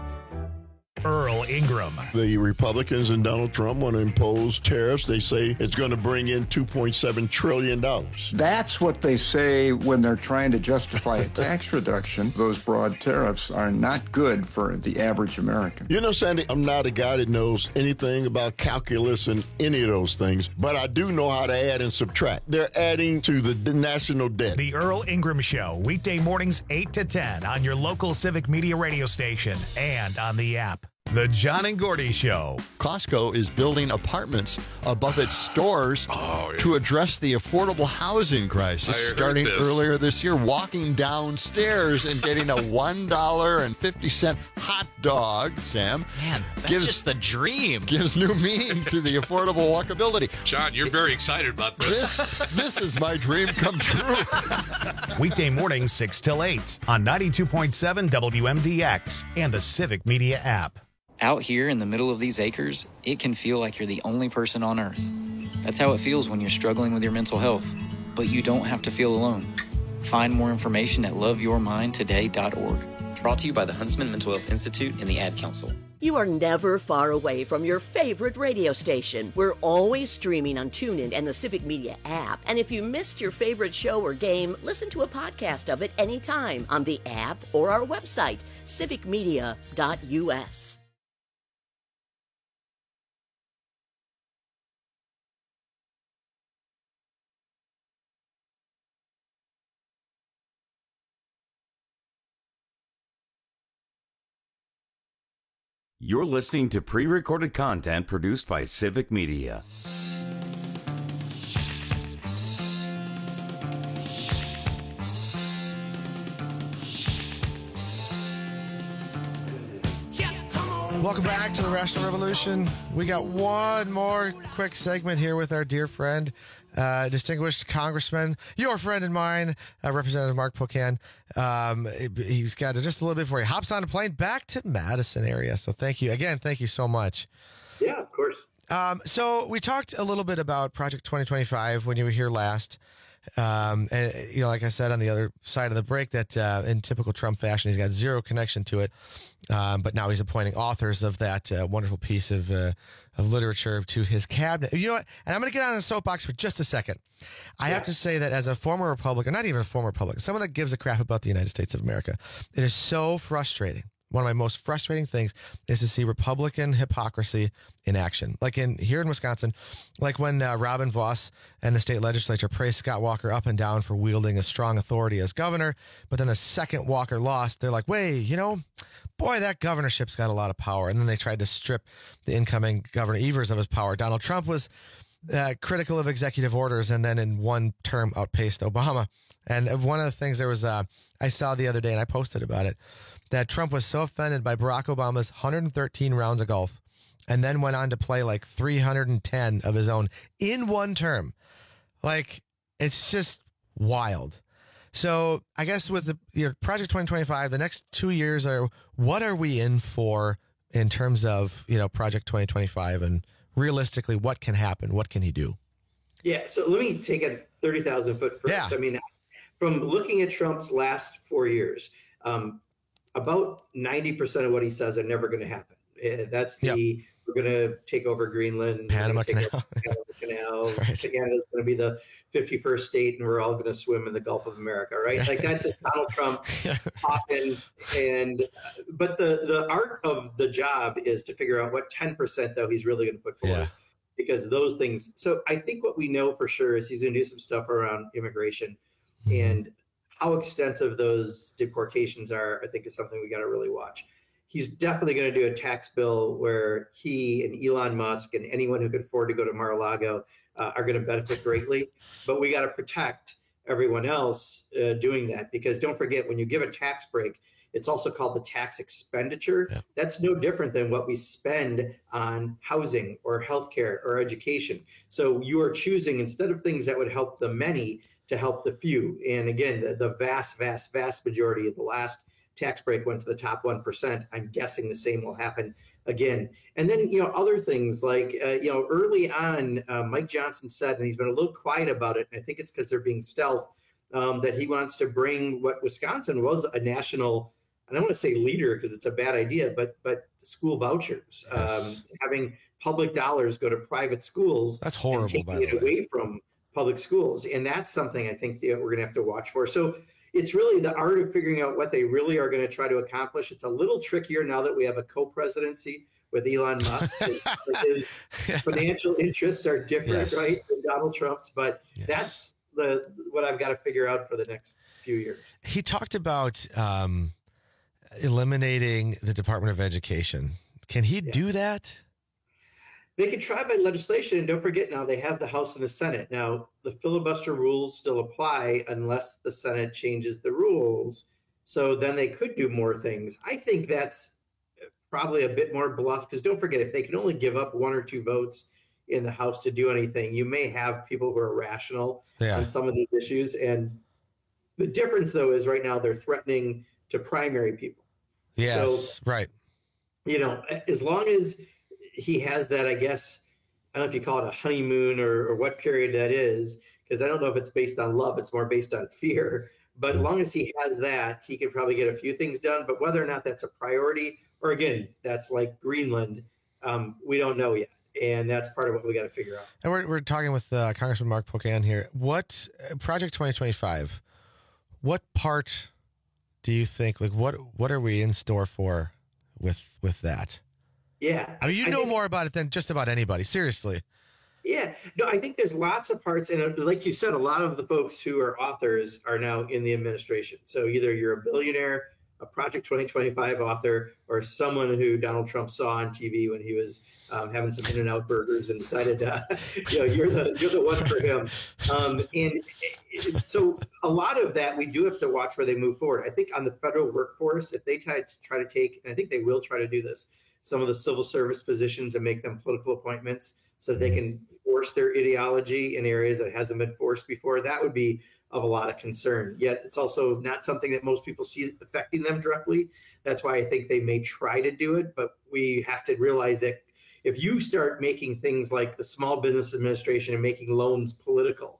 Earl Ingram. The Republicans and Donald Trump want to impose tariffs. They say it's going to bring in two point seven trillion dollars. That's what they say when they're trying to justify a tax reduction. Those broad tariffs are not good for the average American. You know, Sandy, I'm not a guy that knows anything about calculus and any of those things, but I do know how to add and subtract. They're adding to the national debt. The Earl Ingram Show, weekday mornings eight to ten on your local Civic Media radio station and on the app. The John and Gordy Show. Costco is building apartments above its stores oh, yeah. to address the affordable housing crisis. Starting this. earlier this year, walking downstairs and getting a one dollar and fifty cent hot dog, Sam. Man, that's gives, just the dream. Gives new meaning to the affordable walkability. John, you're very excited about this. This, this is my dream come true. Weekday mornings six till eight on ninety-two point seven W M D X and the Civic Media app. Out here in the middle of these acres, it can feel like you're the only person on Earth. That's how it feels when you're struggling with your mental health. But you don't have to feel alone. Find more information at love your mind today dot org. Brought to you by the Huntsman Mental Health Institute and the Ad Council. You are never far away from your favorite radio station. We're always streaming on TuneIn and the Civic Media app. And if you missed your favorite show or game, listen to a podcast of it anytime on the app or our website, civic media dot u s. You're listening to pre-recorded content produced by Civic Media. Welcome back to the Rational Revolution. We got one more quick segment here with our dear friend, uh, distinguished Congressman, your friend and mine, uh, Representative Mark Pocan. Um, he's got just a little bit before he hops on a plane back to Madison area. So thank you again. Thank you so much. Yeah, of course. Um, so we talked a little bit about Project twenty twenty-five when you were here last. Um, and you know, like I said on the other side of the break, that uh, in typical Trump fashion, he's got zero connection to it. Um, but now he's appointing authors of that uh, wonderful piece of uh, of literature to his cabinet. You know what? And I'm going to get on the soapbox for just a second. I yeah. have to say that as a former Republican, not even a former Republican, someone that gives a crap about the United States of America, it is so frustrating. One of my most frustrating things is to see Republican hypocrisy in action. Like in here in Wisconsin, like when uh, Robin Vos and the state legislature praised Scott Walker up and down for wielding a strong authority as governor, but then the second Walker lost, they're like, wait, you know, boy, that governorship's got a lot of power. And then they tried to strip the incoming Governor Evers of his power. Donald Trump was uh, critical of executive orders and then in one term outpaced Obama. And one of the things there was, uh, I saw the other day and I posted about it, that Trump was so offended by Barack Obama's one hundred thirteen rounds of golf and then went on to play like three hundred ten of his own in one term. Like, it's just wild. So I guess with the you know, Project twenty twenty-five, the next two years are, what are we in for in terms of, you know, Project twenty twenty-five, and realistically, what can happen? What can he do? Yeah. So let me take a thirty thousand foot first. Yeah. I mean, from looking at Trump's last four years, um, about ninety percent of what he says are never going to happen. Uh, that's the, yep. we're going to take over Greenland. Panama Canal. Panama Canal. Right. Canada's going to be the fifty-first state and we're all going to swim in the Gulf of America, right? Like that's just Donald Trump talking. And, but the, the art of the job is to figure out what ten percent though he's really going to put forward. Yeah. Because those things. So I think what we know for sure is he's going to do some stuff around immigration, and how extensive those deportations are, I think, is something we got to really watch. He's definitely going to do a tax bill where he and Elon Musk and anyone who could afford to go to Mar-a-Lago uh, are going to benefit greatly. But we got to protect everyone else uh, doing that, because don't forget, when you give a tax break, it's also called the tax expenditure. Yeah. That's no different than what we spend on housing or healthcare or education. So you are choosing, instead of things that would help the many, to help the few. And again, the, the vast, vast, vast majority of the last tax break went to the top one percent. I'm guessing the same will happen again. And then, you know, other things like, uh, you know, early on, uh, Mike Johnson said, and he's been a little quiet about it, and I think it's because they're being stealth, um, that he wants to bring what Wisconsin was a national, I don't want to say leader because it's a bad idea, but but school vouchers, yes. um, having public dollars go to private schools. That's horrible, by the way. Away from public schools. And that's something I think that we're going to have to watch for. So it's really the art of figuring out what they really are going to try to accomplish. It's a little trickier now that we have a co-presidency with Elon Musk. his, his financial interests are different, yes. right, than Donald Trump's, but yes. that's the what I've got to figure out for the next few years. He talked about um, eliminating the Department of Education. Can he yeah. do that? They could try by legislation, and don't forget now they have the House and the Senate. Now, the filibuster rules still apply unless the Senate changes the rules. So then they could do more things. I think that's probably a bit more bluff, because don't forget, if they can only give up one or two votes in the House to do anything, you may have people who are rational yeah. on some of these issues. And the difference, though, is right now they're threatening to primary people. Yes, so, right. You know, as long as he has that, I guess, I don't know if you call it a honeymoon or, or what period that is, because I don't know if it's based on love. It's more based on fear. But as long as he has that, he can probably get a few things done. But whether or not that's a priority, or again, that's like Greenland, um, we don't know yet. And that's part of what we got to figure out. And we're we're talking with uh, Congressman Mark Pocan here. What uh, Project twenty twenty-five? What part do you think? Like, what what are we in store for with with that? Yeah. I mean, you know think, more about it than just about anybody. Seriously. Yeah. No, I think there's lots of parts. And like you said, a lot of the folks who are authors are now in the administration. So either you're a billionaire a Project twenty twenty-five author or someone who Donald Trump saw on T V when he was um, having some In-N-Out burgers and decided, uh, you know, you're the you're the one for him. Um, and it, so a lot of that we do have to watch where they move forward. I think on the federal workforce, if they try to try to take, and I think they will try to do this, some of the civil service positions and make them political appointments so that they can force their ideology in areas that hasn't been forced before, that would be of a lot of concern. Yet it's also not something that most people see affecting them directly. That's why I think they may try to do it, but we have to realize that if you start making things like the Small Business Administration and making loans political,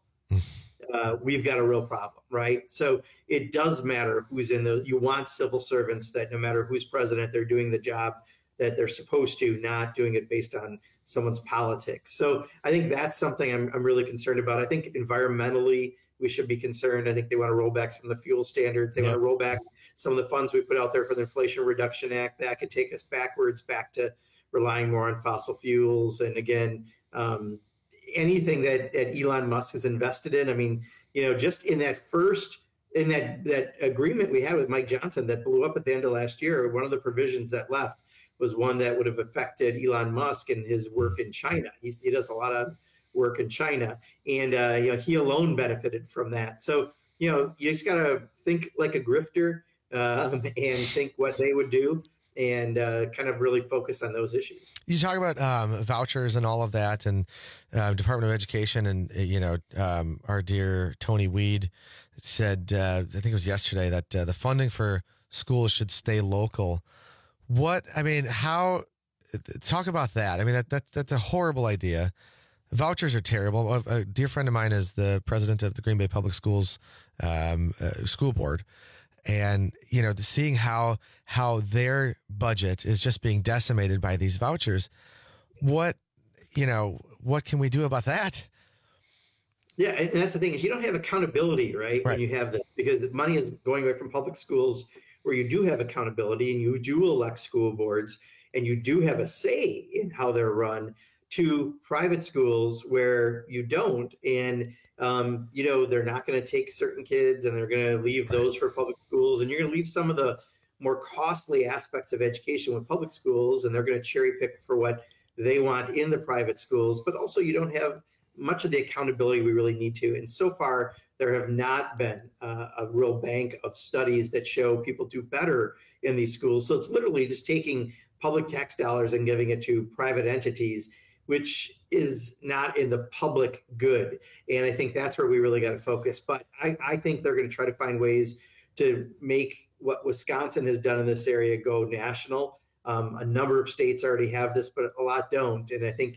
uh, we've got a real problem, right? So it does matter who's in the, you want civil servants that no matter who's president, they're doing the job that they're supposed to, not doing it based on someone's politics. So I think that's something I'm, I'm really concerned about. I think environmentally, we should be concerned. I think they want to roll back some of the fuel standards. They yeah. want to roll back some of the funds we put out there for the Inflation Reduction Act. That could take us backwards, back to relying more on fossil fuels. And again, um, anything that, that Elon Musk has invested in. I mean, you know, just in that first, in that, that agreement we had with Mike Johnson that blew up at the end of last year, one of the provisions that left was one that would have affected Elon Musk and his work in China. He's, he does a lot of work in China, and uh, you know, he alone benefited from that. So, you know, you just got to think like a grifter um, and think what they would do, and uh, kind of really focus on those issues. You talk about um, vouchers and all of that, and uh, Department of Education, and you know, um, our dear Tony Weed said, uh, I think it was yesterday, that uh, the funding for schools should stay local. What I mean, how talk about that? I mean, that, that that's a horrible idea. Vouchers are terrible. A, a dear friend of mine is the president of the Green Bay Public Schools um, uh, school board, and you know, the, seeing how how their budget is just being decimated by these vouchers. What you know, what can we do about that? Yeah, and that's the thing is you don't have accountability, right? right. When you have this, because the money is going away from public schools where you do have accountability and you do elect school boards and you do have a say in how they're run, to private schools where you don't. And, um, you know, they're not going to take certain kids and they're going to leave those for public schools. And you're going to leave some of the more costly aspects of education with public schools, and they're going to cherry pick for what they want in the private schools. But also you don't have much of the accountability we really need to. And so far, there have not been uh, a real bank of studies that show people do better in these schools. So it's literally just taking public tax dollars and giving it to private entities, which is not in the public good. And I think that's where we really got to focus. But I, I think they're going to try to find ways to make what Wisconsin has done in this area go national. Um, a number of states already have this, but a lot don't. And I think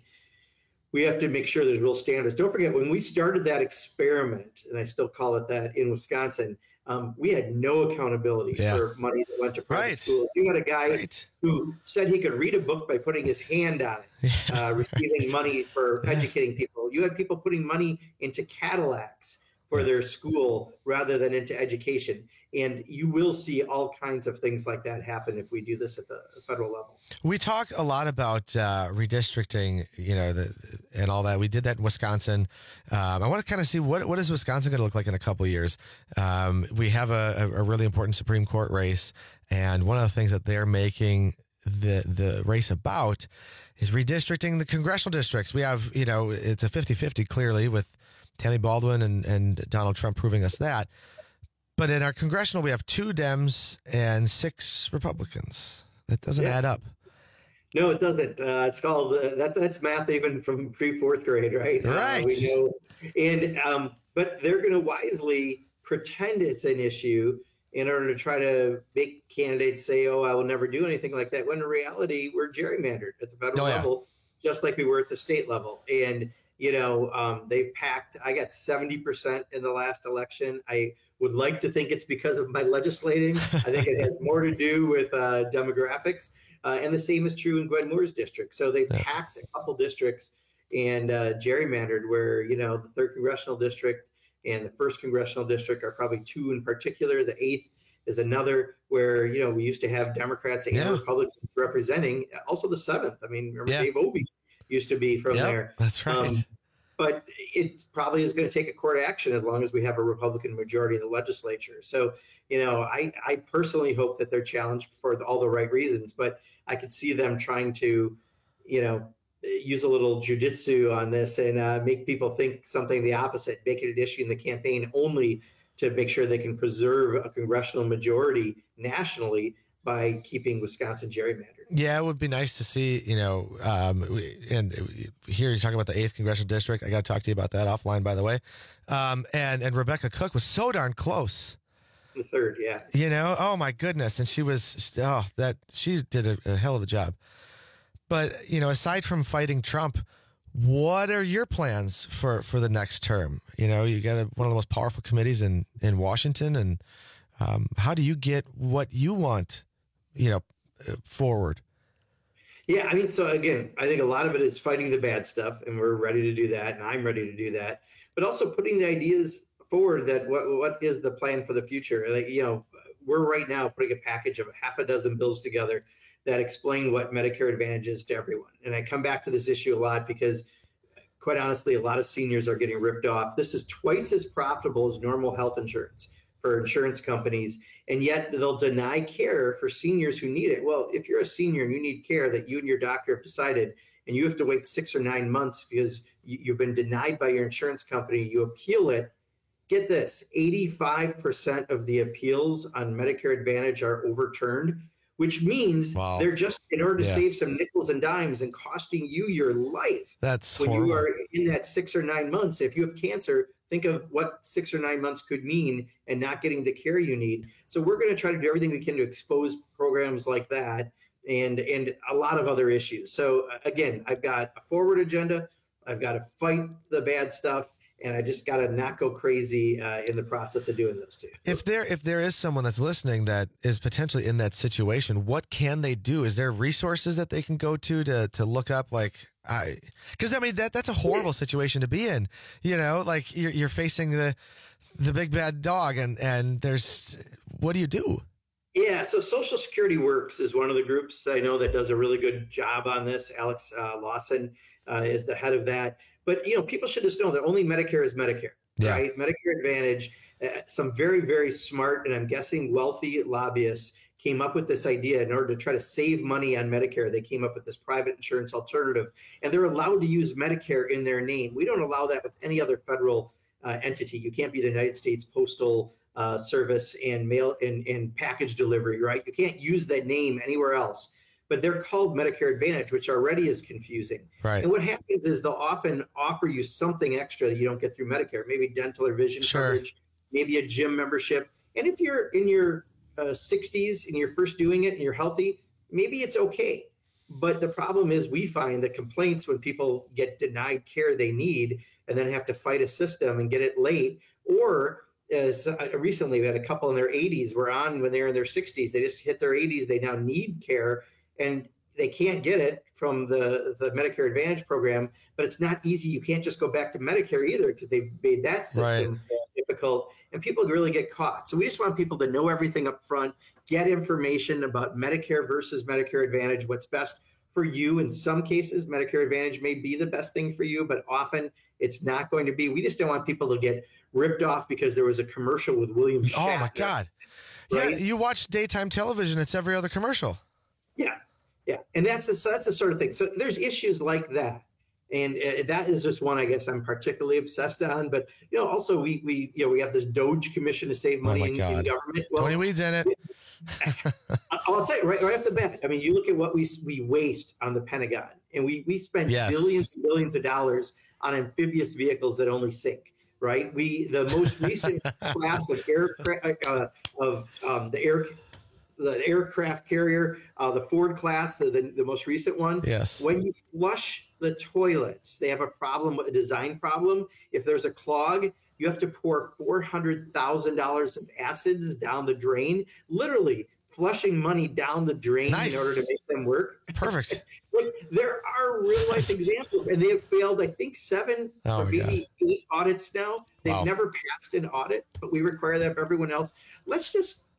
we have to make sure there's real standards. Don't forget, when we started that experiment, and I still call it that, in Wisconsin, Um, we had no accountability yeah. for money that went to private right. schools. You had a guy right. who said he could read a book by putting his hand on it, yeah. uh, receiving money for yeah. educating people. You had people putting money into Cadillacs for yeah. their school rather than into education. And you will see all kinds of things like that happen if we do this at the federal level. We talk a lot about uh, redistricting, you know, the, and all that. We did that in Wisconsin. Um, I want to kind of see what what is Wisconsin going to look like in a couple of years. Um, we have a, a really important Supreme Court race, and one of the things that they're making the the race about is redistricting the congressional districts. We have, you know, it's a fifty-fifty clearly, with Tammy Baldwin and, and Donald Trump proving us that. But in our congressional, we have two Dems and six Republicans. That doesn't yeah. add up. No, it doesn't. Uh, it's called uh, that's that's math even from pre fourth grade, right? Right. Uh, we know, and um, but they're going to wisely pretend it's an issue in order to try to make candidates say, "Oh, I will never do anything like that." When in reality, we're gerrymandered at the federal oh, yeah. level, just like we were at the state level, and you know um, they've packed. I got seventy percent in the last election. I would like to think it's because of my legislating. I think it has more to do with uh, demographics. Uh, and the same is true in Gwen Moore's district. So they yeah. packed a couple districts and uh, gerrymandered where, you know, the third congressional district and the first congressional district are probably two in particular. The eighth is another where, you know, we used to have Democrats and yeah. Republicans representing. Also the seventh. I mean, remember yeah. Dave Obey used to be from yep, there. That's right. Um, but it probably is going to take a court action as long as we have a Republican majority in the legislature. So, you know, I, I personally hope that they're challenged for all the right reasons, but I could see them trying to, you know, use a little jujitsu on this and uh, make people think something the opposite, make it an issue in the campaign only to make sure they can preserve a congressional majority nationally by keeping Wisconsin gerrymandered. Yeah, it would be nice to see, you know, um, and here you're talking about the eighth congressional district. I got to talk to you about that offline, by the way. Um, and, and Rebecca Cook was so darn close. The third, yeah. You know, oh my goodness. And she was, oh, that she did a, a hell of a job. But, you know, aside from fighting Trump, what are your plans for, for the next term? You know, you got a, one of the most powerful committees in, in Washington. And um, how do you get what you want, you know, forward? Yeah, I mean, so again, I think a lot of it is fighting the bad stuff, and we're ready to do that, and I'm ready to do that. But also putting the ideas forward that what what is the plan for the future? Like, you know, we're right now putting a package of half a dozen bills together that explain what Medicare Advantage is to everyone. And I come back to this issue a lot because, quite honestly, a lot of seniors are getting ripped off. This is twice as profitable as normal health insurance for insurance companies, and yet they'll deny care for seniors who need it. Well, if you're a senior and you need care that you and your doctor have decided, and you have to wait six or nine months because you've been denied by your insurance company, you appeal it, get this, eighty-five percent of the appeals on Medicare Advantage are overturned, which means wow. they're just in order to yeah. save some nickels and dimes and costing you your life. That's when horrible. You are in that six or nine months. If you have cancer, think of what six or nine months could mean and not getting the care you need. So we're going to try to do everything we can to expose programs like that and and a lot of other issues. So again, I've got a forward agenda. I've got to fight the bad stuff. And I just got to not go crazy uh, in the process of doing those two. If there, if there is someone that's listening that is potentially in that situation, what can they do? Is there resources that they can go to to to look up? Like, I, because I mean that that's a horrible situation to be in. You know, like you're you're facing the the big bad dog, and and there's what do you do? Yeah, so Social Security Works is one of the groups I know that does a really good job on this. Alex uh, Lawson uh, is the head of that. But, you know, people should just know that only Medicare is Medicare, yeah. right? Medicare Advantage, uh, some very, very smart and I'm guessing wealthy lobbyists came up with this idea in order to try to save money on Medicare. They came up with this private insurance alternative, and they're allowed to use Medicare in their name. We don't allow that with any other federal uh, entity. You can't be the United States Postal uh, Service and mail and, and package delivery, right? You can't use that name anywhere else. But they're called Medicare Advantage, which already is confusing. Right. And what happens is they'll often offer you something extra that you don't get through Medicare, maybe dental or vision sure. coverage, maybe a gym membership. And if you're in your uh, sixties and you're first doing it and you're healthy, maybe it's okay. But the problem is we find that complaints when people get denied care they need and then have to fight a system and get it late, or as uh, recently we had a couple in their eighties were on when they're in their sixties. They just hit their eighties. They now need care. And they can't get it from the, the Medicare Advantage program, but it's not easy. You can't just go back to Medicare either because they've made that system right. difficult, and people really get caught. So we just want people to know everything up front, get information about Medicare versus Medicare Advantage, what's best for you. In some cases, Medicare Advantage may be the best thing for you, but often it's not going to be. We just don't want people to get ripped off because there was a commercial with William Shatner. Oh, my God. Right? Yeah, you watch daytime television, it's every other commercial. Yeah, yeah, and that's the so that's the sort of thing. So there's issues like that, and uh, that is just one I guess I'm particularly obsessed on. But you know, also we we you know we have this Doge Commission to save money oh in, in government. Well, Tony Weed's in it. I'll tell you right, right off the bat. I mean, you look at what we we waste on the Pentagon, and we we spend yes. billions and billions of dollars on amphibious vehicles that only sink. Right? We the most recent class of aircraft uh, of um, the air. the aircraft carrier, uh, the Ford class, the, the, the most recent one. Yes. When you flush the toilets, they have a problem, a design problem. If there's a clog, you have to pour four hundred thousand dollars of acids down the drain, literally flushing money down the drain nice. in order to make them work. Perfect. Like, there are real life examples, and they have failed, I think, seven oh or maybe God. eight audits now. They've wow. never passed an audit, but we require that of everyone else. Let's just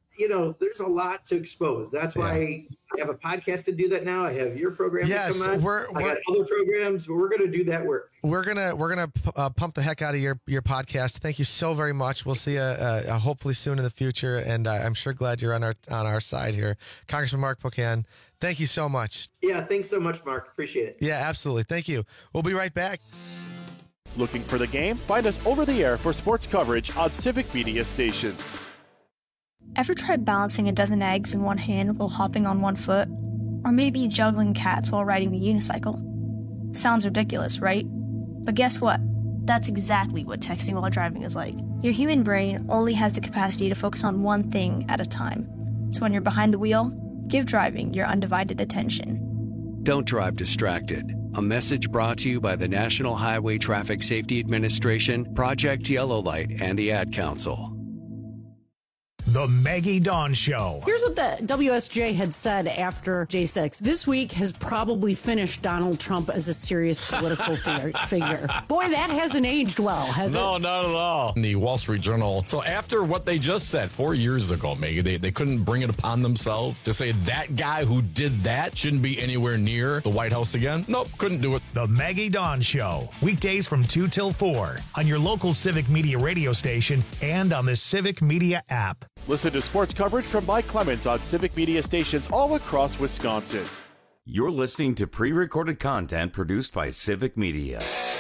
you know, there's a lot to expose. That's why yeah. I have a podcast to do that now. I have your program yes, to come on. We're, I we're, got other programs, but we're going to do that work. We're gonna we're gonna uh, pump the heck out of your your podcast. Thank you so very much. We'll see you uh, uh, hopefully soon in the future, and uh, I'm sure glad you're on our on our side here, Congressman Mark Pocan. Thank you so much. Yeah, thanks so much, Mark. Appreciate it. Yeah, absolutely. Thank you. We'll be right back. Looking for the game? Find us over the air for sports coverage on Civic Media stations. Ever tried balancing a dozen eggs in one hand while hopping on one foot? Or maybe juggling cats while riding the unicycle? Sounds ridiculous, right? But guess what? That's exactly what texting while driving is like. Your human brain only has the capacity to focus on one thing at a time. So when you're behind the wheel, give driving your undivided attention. Don't drive distracted. A message brought to you by the National Highway Traffic Safety Administration, Project Yellow Light, and the Ad Council. The Maggie Dawn Show. Here's what the W S J had said after J six. This week has probably finished Donald Trump as a serious political figure. Boy, that hasn't aged well, has no, it? No, not at all. In the Wall Street Journal. So after what they just said four years ago, Maggie, they, they couldn't bring it upon themselves to say that guy who did that shouldn't be anywhere near the White House again. Nope, couldn't do it. The Maggie Dawn Show. Weekdays from two till four on your local Civic Media radio station and on the Civic Media app. Listen to sports coverage from Mike Clemens on Civic Media stations all across Wisconsin. You're listening to pre-recorded content produced by Civic Media.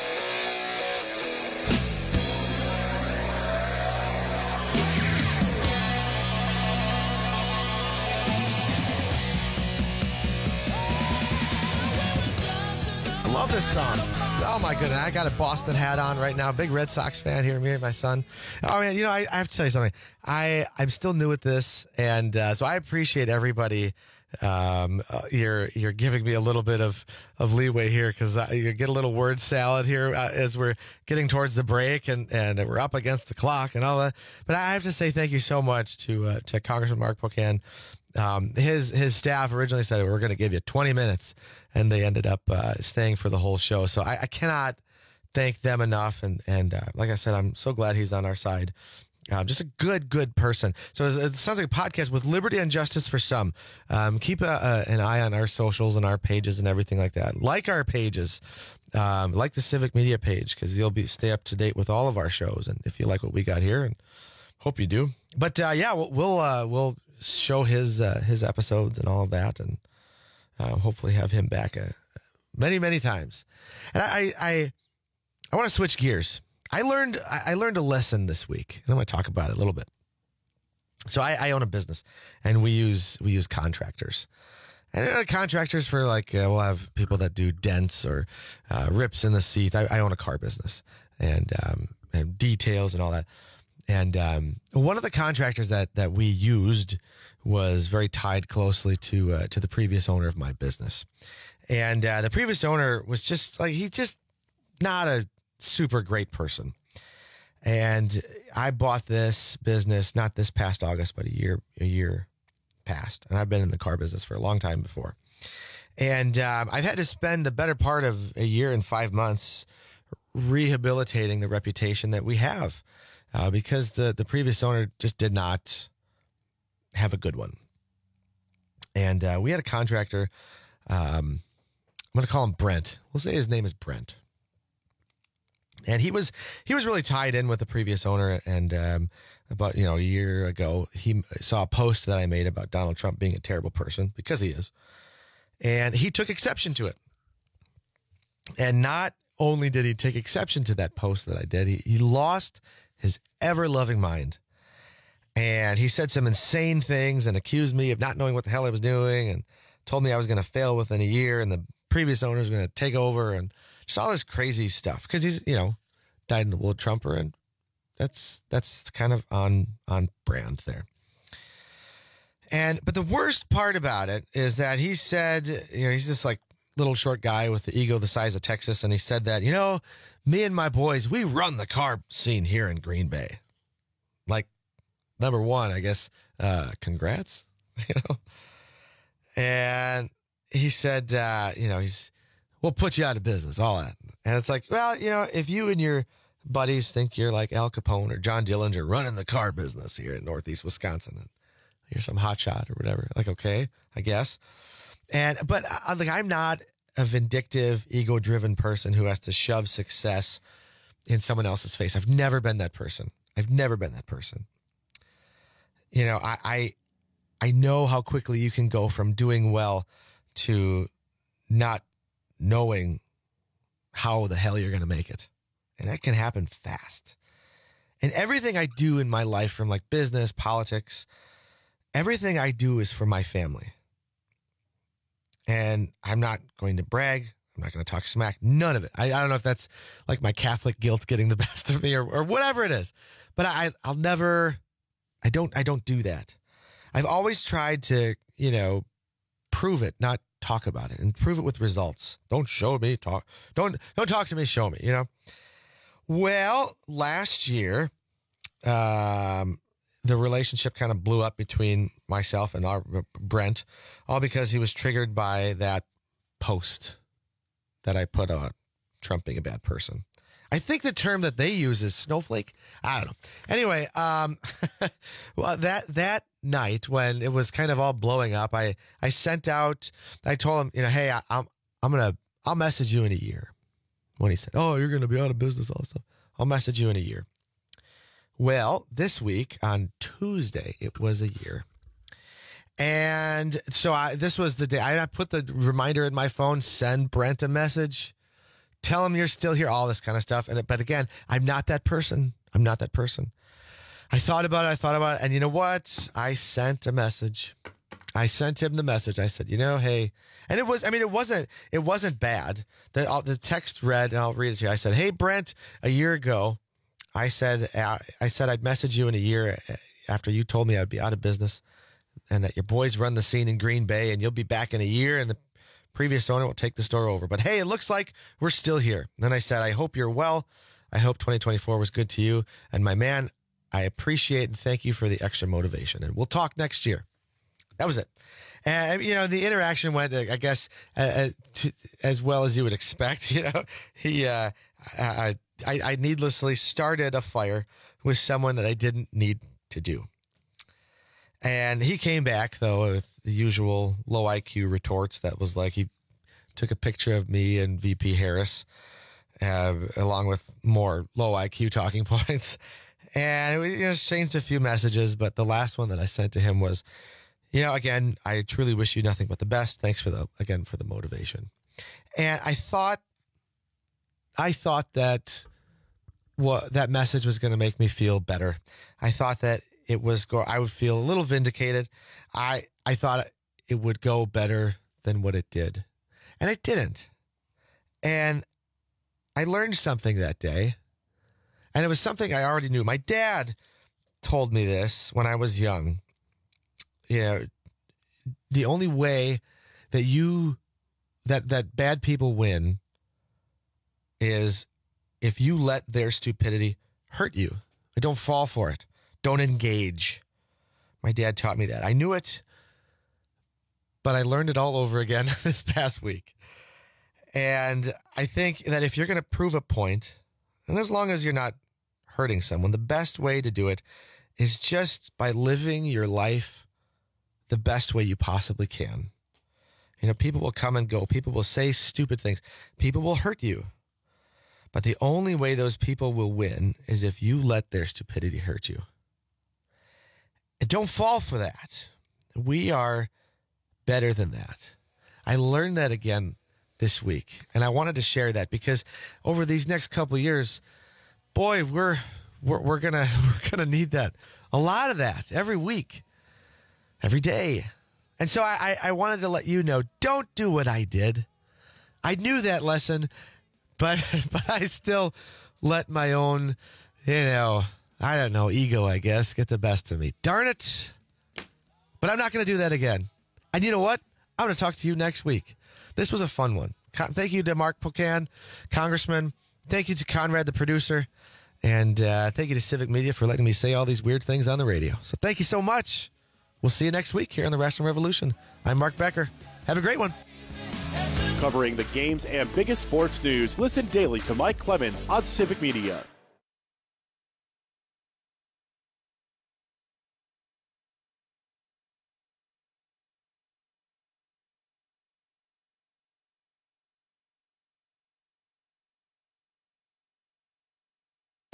I love this song. Oh, my goodness. I got a Boston hat on right now. Big Red Sox fan here, me and my son. Oh, man, you know, I, I have to tell you something. I, I'm still new at this, and uh, so I appreciate everybody. Um, uh, you're you're giving me a little bit of, of leeway here because you get a little word salad here uh, as we're getting towards the break, and, and we're up against the clock and all that. But I have to say thank you so much to uh, to Congressman Mark Pocan. Um, his his staff originally said we're going to give you twenty minutes, and they ended up uh, staying for the whole show. So I, I cannot thank them enough. And and uh, like I said, I'm so glad he's on our side. Um, just a good, good person. So it sounds like a podcast with liberty and justice for some. Um, keep a, a, an eye on our socials and our pages and everything like that. Like our pages, um, like the Civic Media page, because you'll be stay up to date with all of our shows. And if you like what we got here, and hope you do. But uh, yeah, we'll we'll, uh, we'll show his uh, his episodes and all of that, and uh, hopefully have him back uh, many, many times. And I I I want to switch gears. I learned I learned a lesson this week, and I'm going to talk about it a little bit. So I, I own a business, and we use we use contractors, and uh, contractors for like uh, we'll have people that do dents or uh, rips in the seat. I, I own a car business, and um, and details and all that. And um, one of the contractors that that we used was very tied closely to uh, to the previous owner of my business, and uh, the previous owner was just like he just not a super great person. And I bought this business not this past August, but a year a year past. And I've been in the car business for a long time before. And um, I've had to spend the better part of a year and five months rehabilitating the reputation that we have uh, because the, the previous owner just did not have a good one. And uh, we had a contractor. Um, I'm going to call him Brent. We'll say his name is Brent. And he was he was really tied in with the previous owner. And um, about you know a year ago, he saw a post that I made about Donald Trump being a terrible person, because he is. And he took exception to it. And not only did he take exception to that post that I did, he, he lost his ever-loving mind. And he said some insane things and accused me of not knowing what the hell I was doing, and told me I was going to fail within a year and the previous owner was going to take over, and just all this crazy stuff, because he's, you know, died in the wool Trumper, and that's that's kind of on on brand there. And but the worst part about it is that he said, you know, he's this like little short guy with the ego the size of Texas, and he said that, you know, me and my boys, we run the car scene here in Green Bay. Like, number one, I guess, uh, congrats, you know. And he said, uh, you know, he's. We'll put you out of business, all that. And it's like, well, you know, if you and your buddies think you're like Al Capone or John Dillinger running the car business here in Northeast Wisconsin, You're some hotshot or whatever. Like, okay, I guess. And but uh, like, I'm not a vindictive, ego-driven person who has to shove success in someone else's face. I've never been that person. I've never been that person. You know, I, I I know how quickly you can go from doing well to not knowing how the hell you're going to make it. And that can happen fast. And everything I do in my life, from like business, politics, everything I do is for my family. And I'm not going to brag. I'm not going to talk smack. None of it. I, I don't know if that's like my Catholic guilt getting the best of me or, or whatever it is. But I, I'll never, I don't, I don't do that. I've always tried to, you know, prove it, not talk about it, and prove it with results. Don't show me, talk. Don't, don't talk to me, show me, you know? Well, last year, um, the relationship kind of blew up between myself and our Brent, all because he was triggered by that post that I put on Trump being a bad person. I think the term that they use is snowflake. I don't know. Anyway, um, well, that that night when it was kind of all blowing up, I I sent out. I told him, you know, hey, I, I'm I'm gonna I'll message you in a year. When he said, "Oh, you're gonna be out of business," also, I'll message you in a year. Well, this week on Tuesday, it was a year. And so I, this was the day I put the reminder in my phone, send Brent a message, tell him you're still here, all this kind of stuff. And but again, I'm not that person. I'm not that person. I thought about it. I thought about it. And you know what? I sent a message. I sent him the message. I said, you know, hey, and it was, I mean, it wasn't, it wasn't bad. The, uh, the text read, and I'll read it to you. I said, hey, Brent, a year ago, I said, uh, I said, I'd message you in a year after you told me I'd be out of business and that your boys run the scene in Green Bay and you'll be back in a year and the previous owner will take the store over. But hey, it looks like we're still here. And then I said, I hope you're well. I hope twenty twenty-four was good to you. And my man, I appreciate and thank you for the extra motivation. And we'll talk next year. That was it. And, you know, the interaction went, I guess, uh, to, as well as you would expect. You know, he, uh, I, I, I needlessly started a fire with someone that I didn't need to do. And he came back, though, with the usual low I Q retorts. That was like he took a picture of me and V P Harris, uh, along with more low I Q talking points. And we, you know, exchanged a few messages, but the last one that I sent to him was, you know, again, I truly wish you nothing but the best. Thanks for the, again, for the motivation. And I thought, I thought that what that message was going to make me feel better. I thought that it was go, I would feel a little vindicated. I, I thought it would go better than what it did. And it didn't. And I learned something that day. And it was something I already knew. My dad told me this when I was young. You know, the only way that you, that, that bad people win is if you let their stupidity hurt you. Don't fall for it. Don't engage. My dad taught me that. I knew it, but I learned it all over again this past week. And I think that if you're going to prove a point, and as long as you're not hurting someone, the best way to do it is just by living your life the best way you possibly can. You know, people will come and go. People will say stupid things. People will hurt you. But the only way those people will win is if you let their stupidity hurt you. And don't fall for that. We are better than that. I learned that again this week, and I wanted to share that because over these next couple of years, boy, we're we're we're gonna we're gonna need that, a lot of that every week, every day. And so I I wanted to let you know, don't do what I did. I knew that lesson, but but I still let my own, you know, I don't know, ego, I guess, get the best of me. Darn it! But I'm not going to do that again. And you know what? I'm going to talk to you next week. This was a fun one. Thank you to Mark Pocan, Congressman. Thank you to Conrad, the producer. And uh, thank you to Civic Media for letting me say all these weird things on the radio. So thank you so much. We'll see you next week here on the Rational Revolution. I'm Mark Becker. Have a great one. Covering the games and biggest sports news, listen daily to Mike Clemens on Civic Media.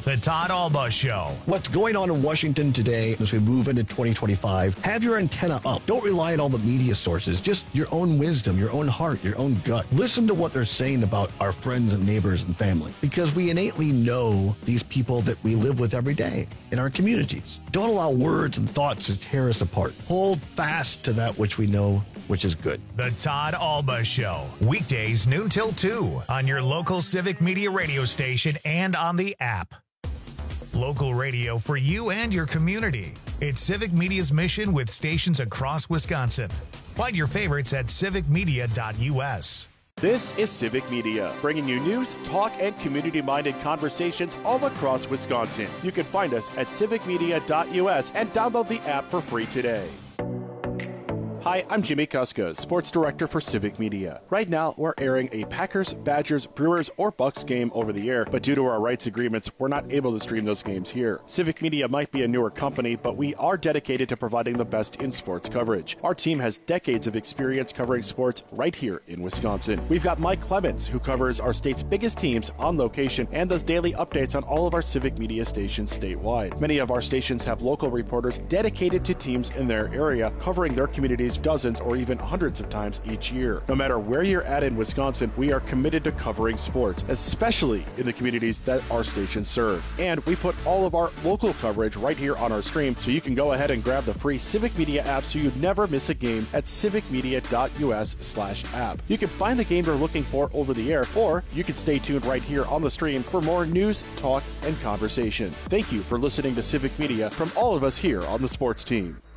The Todd Alba Show. What's going on in Washington today as we move into twenty twenty-five? Have your antenna up. Don't rely on all the media sources. Just your own wisdom, your own heart, your own gut. Listen to what they're saying about our friends and neighbors and family, because we innately know these people that we live with every day in our communities. Don't allow words and thoughts to tear us apart. Hold fast to that which we know, which is good. The Todd Alba Show. Weekdays noon till two on your local Civic Media radio station and on the app. Local radio for you and your community. It's Civic Media's mission with stations across Wisconsin. Find your favorites at civic media dot u s. This is Civic Media, bringing you news, talk, and community-minded conversations all across Wisconsin. You can find us at civic media dot u s and download the app for free today. Hi, I'm Jimmy Kuska, Sports Director for Civic Media. Right now, we're airing a Packers, Badgers, Brewers, or Bucks game over the air, but due to our rights agreements, we're not able to stream those games here. Civic Media might be a newer company, but we are dedicated to providing the best in sports coverage. Our team has decades of experience covering sports right here in Wisconsin. We've got Mike Clemens, who covers our state's biggest teams on location and does daily updates on all of our Civic Media stations statewide. Many of our stations have local reporters dedicated to teams in their area, covering their communities dozens or even hundreds of times each year. No matter where you're at in Wisconsin, we are committed to covering sports, especially in the communities that our stations serve. And we put all of our local coverage right here on our stream, so you can go ahead and grab the free Civic Media app so you never miss a game at civic media dot u s slash app. You can find the game you're looking for over the air, or you can stay tuned right here on the stream for more news, talk, and conversation. Thank you for listening to Civic Media from all of us here on the sports team.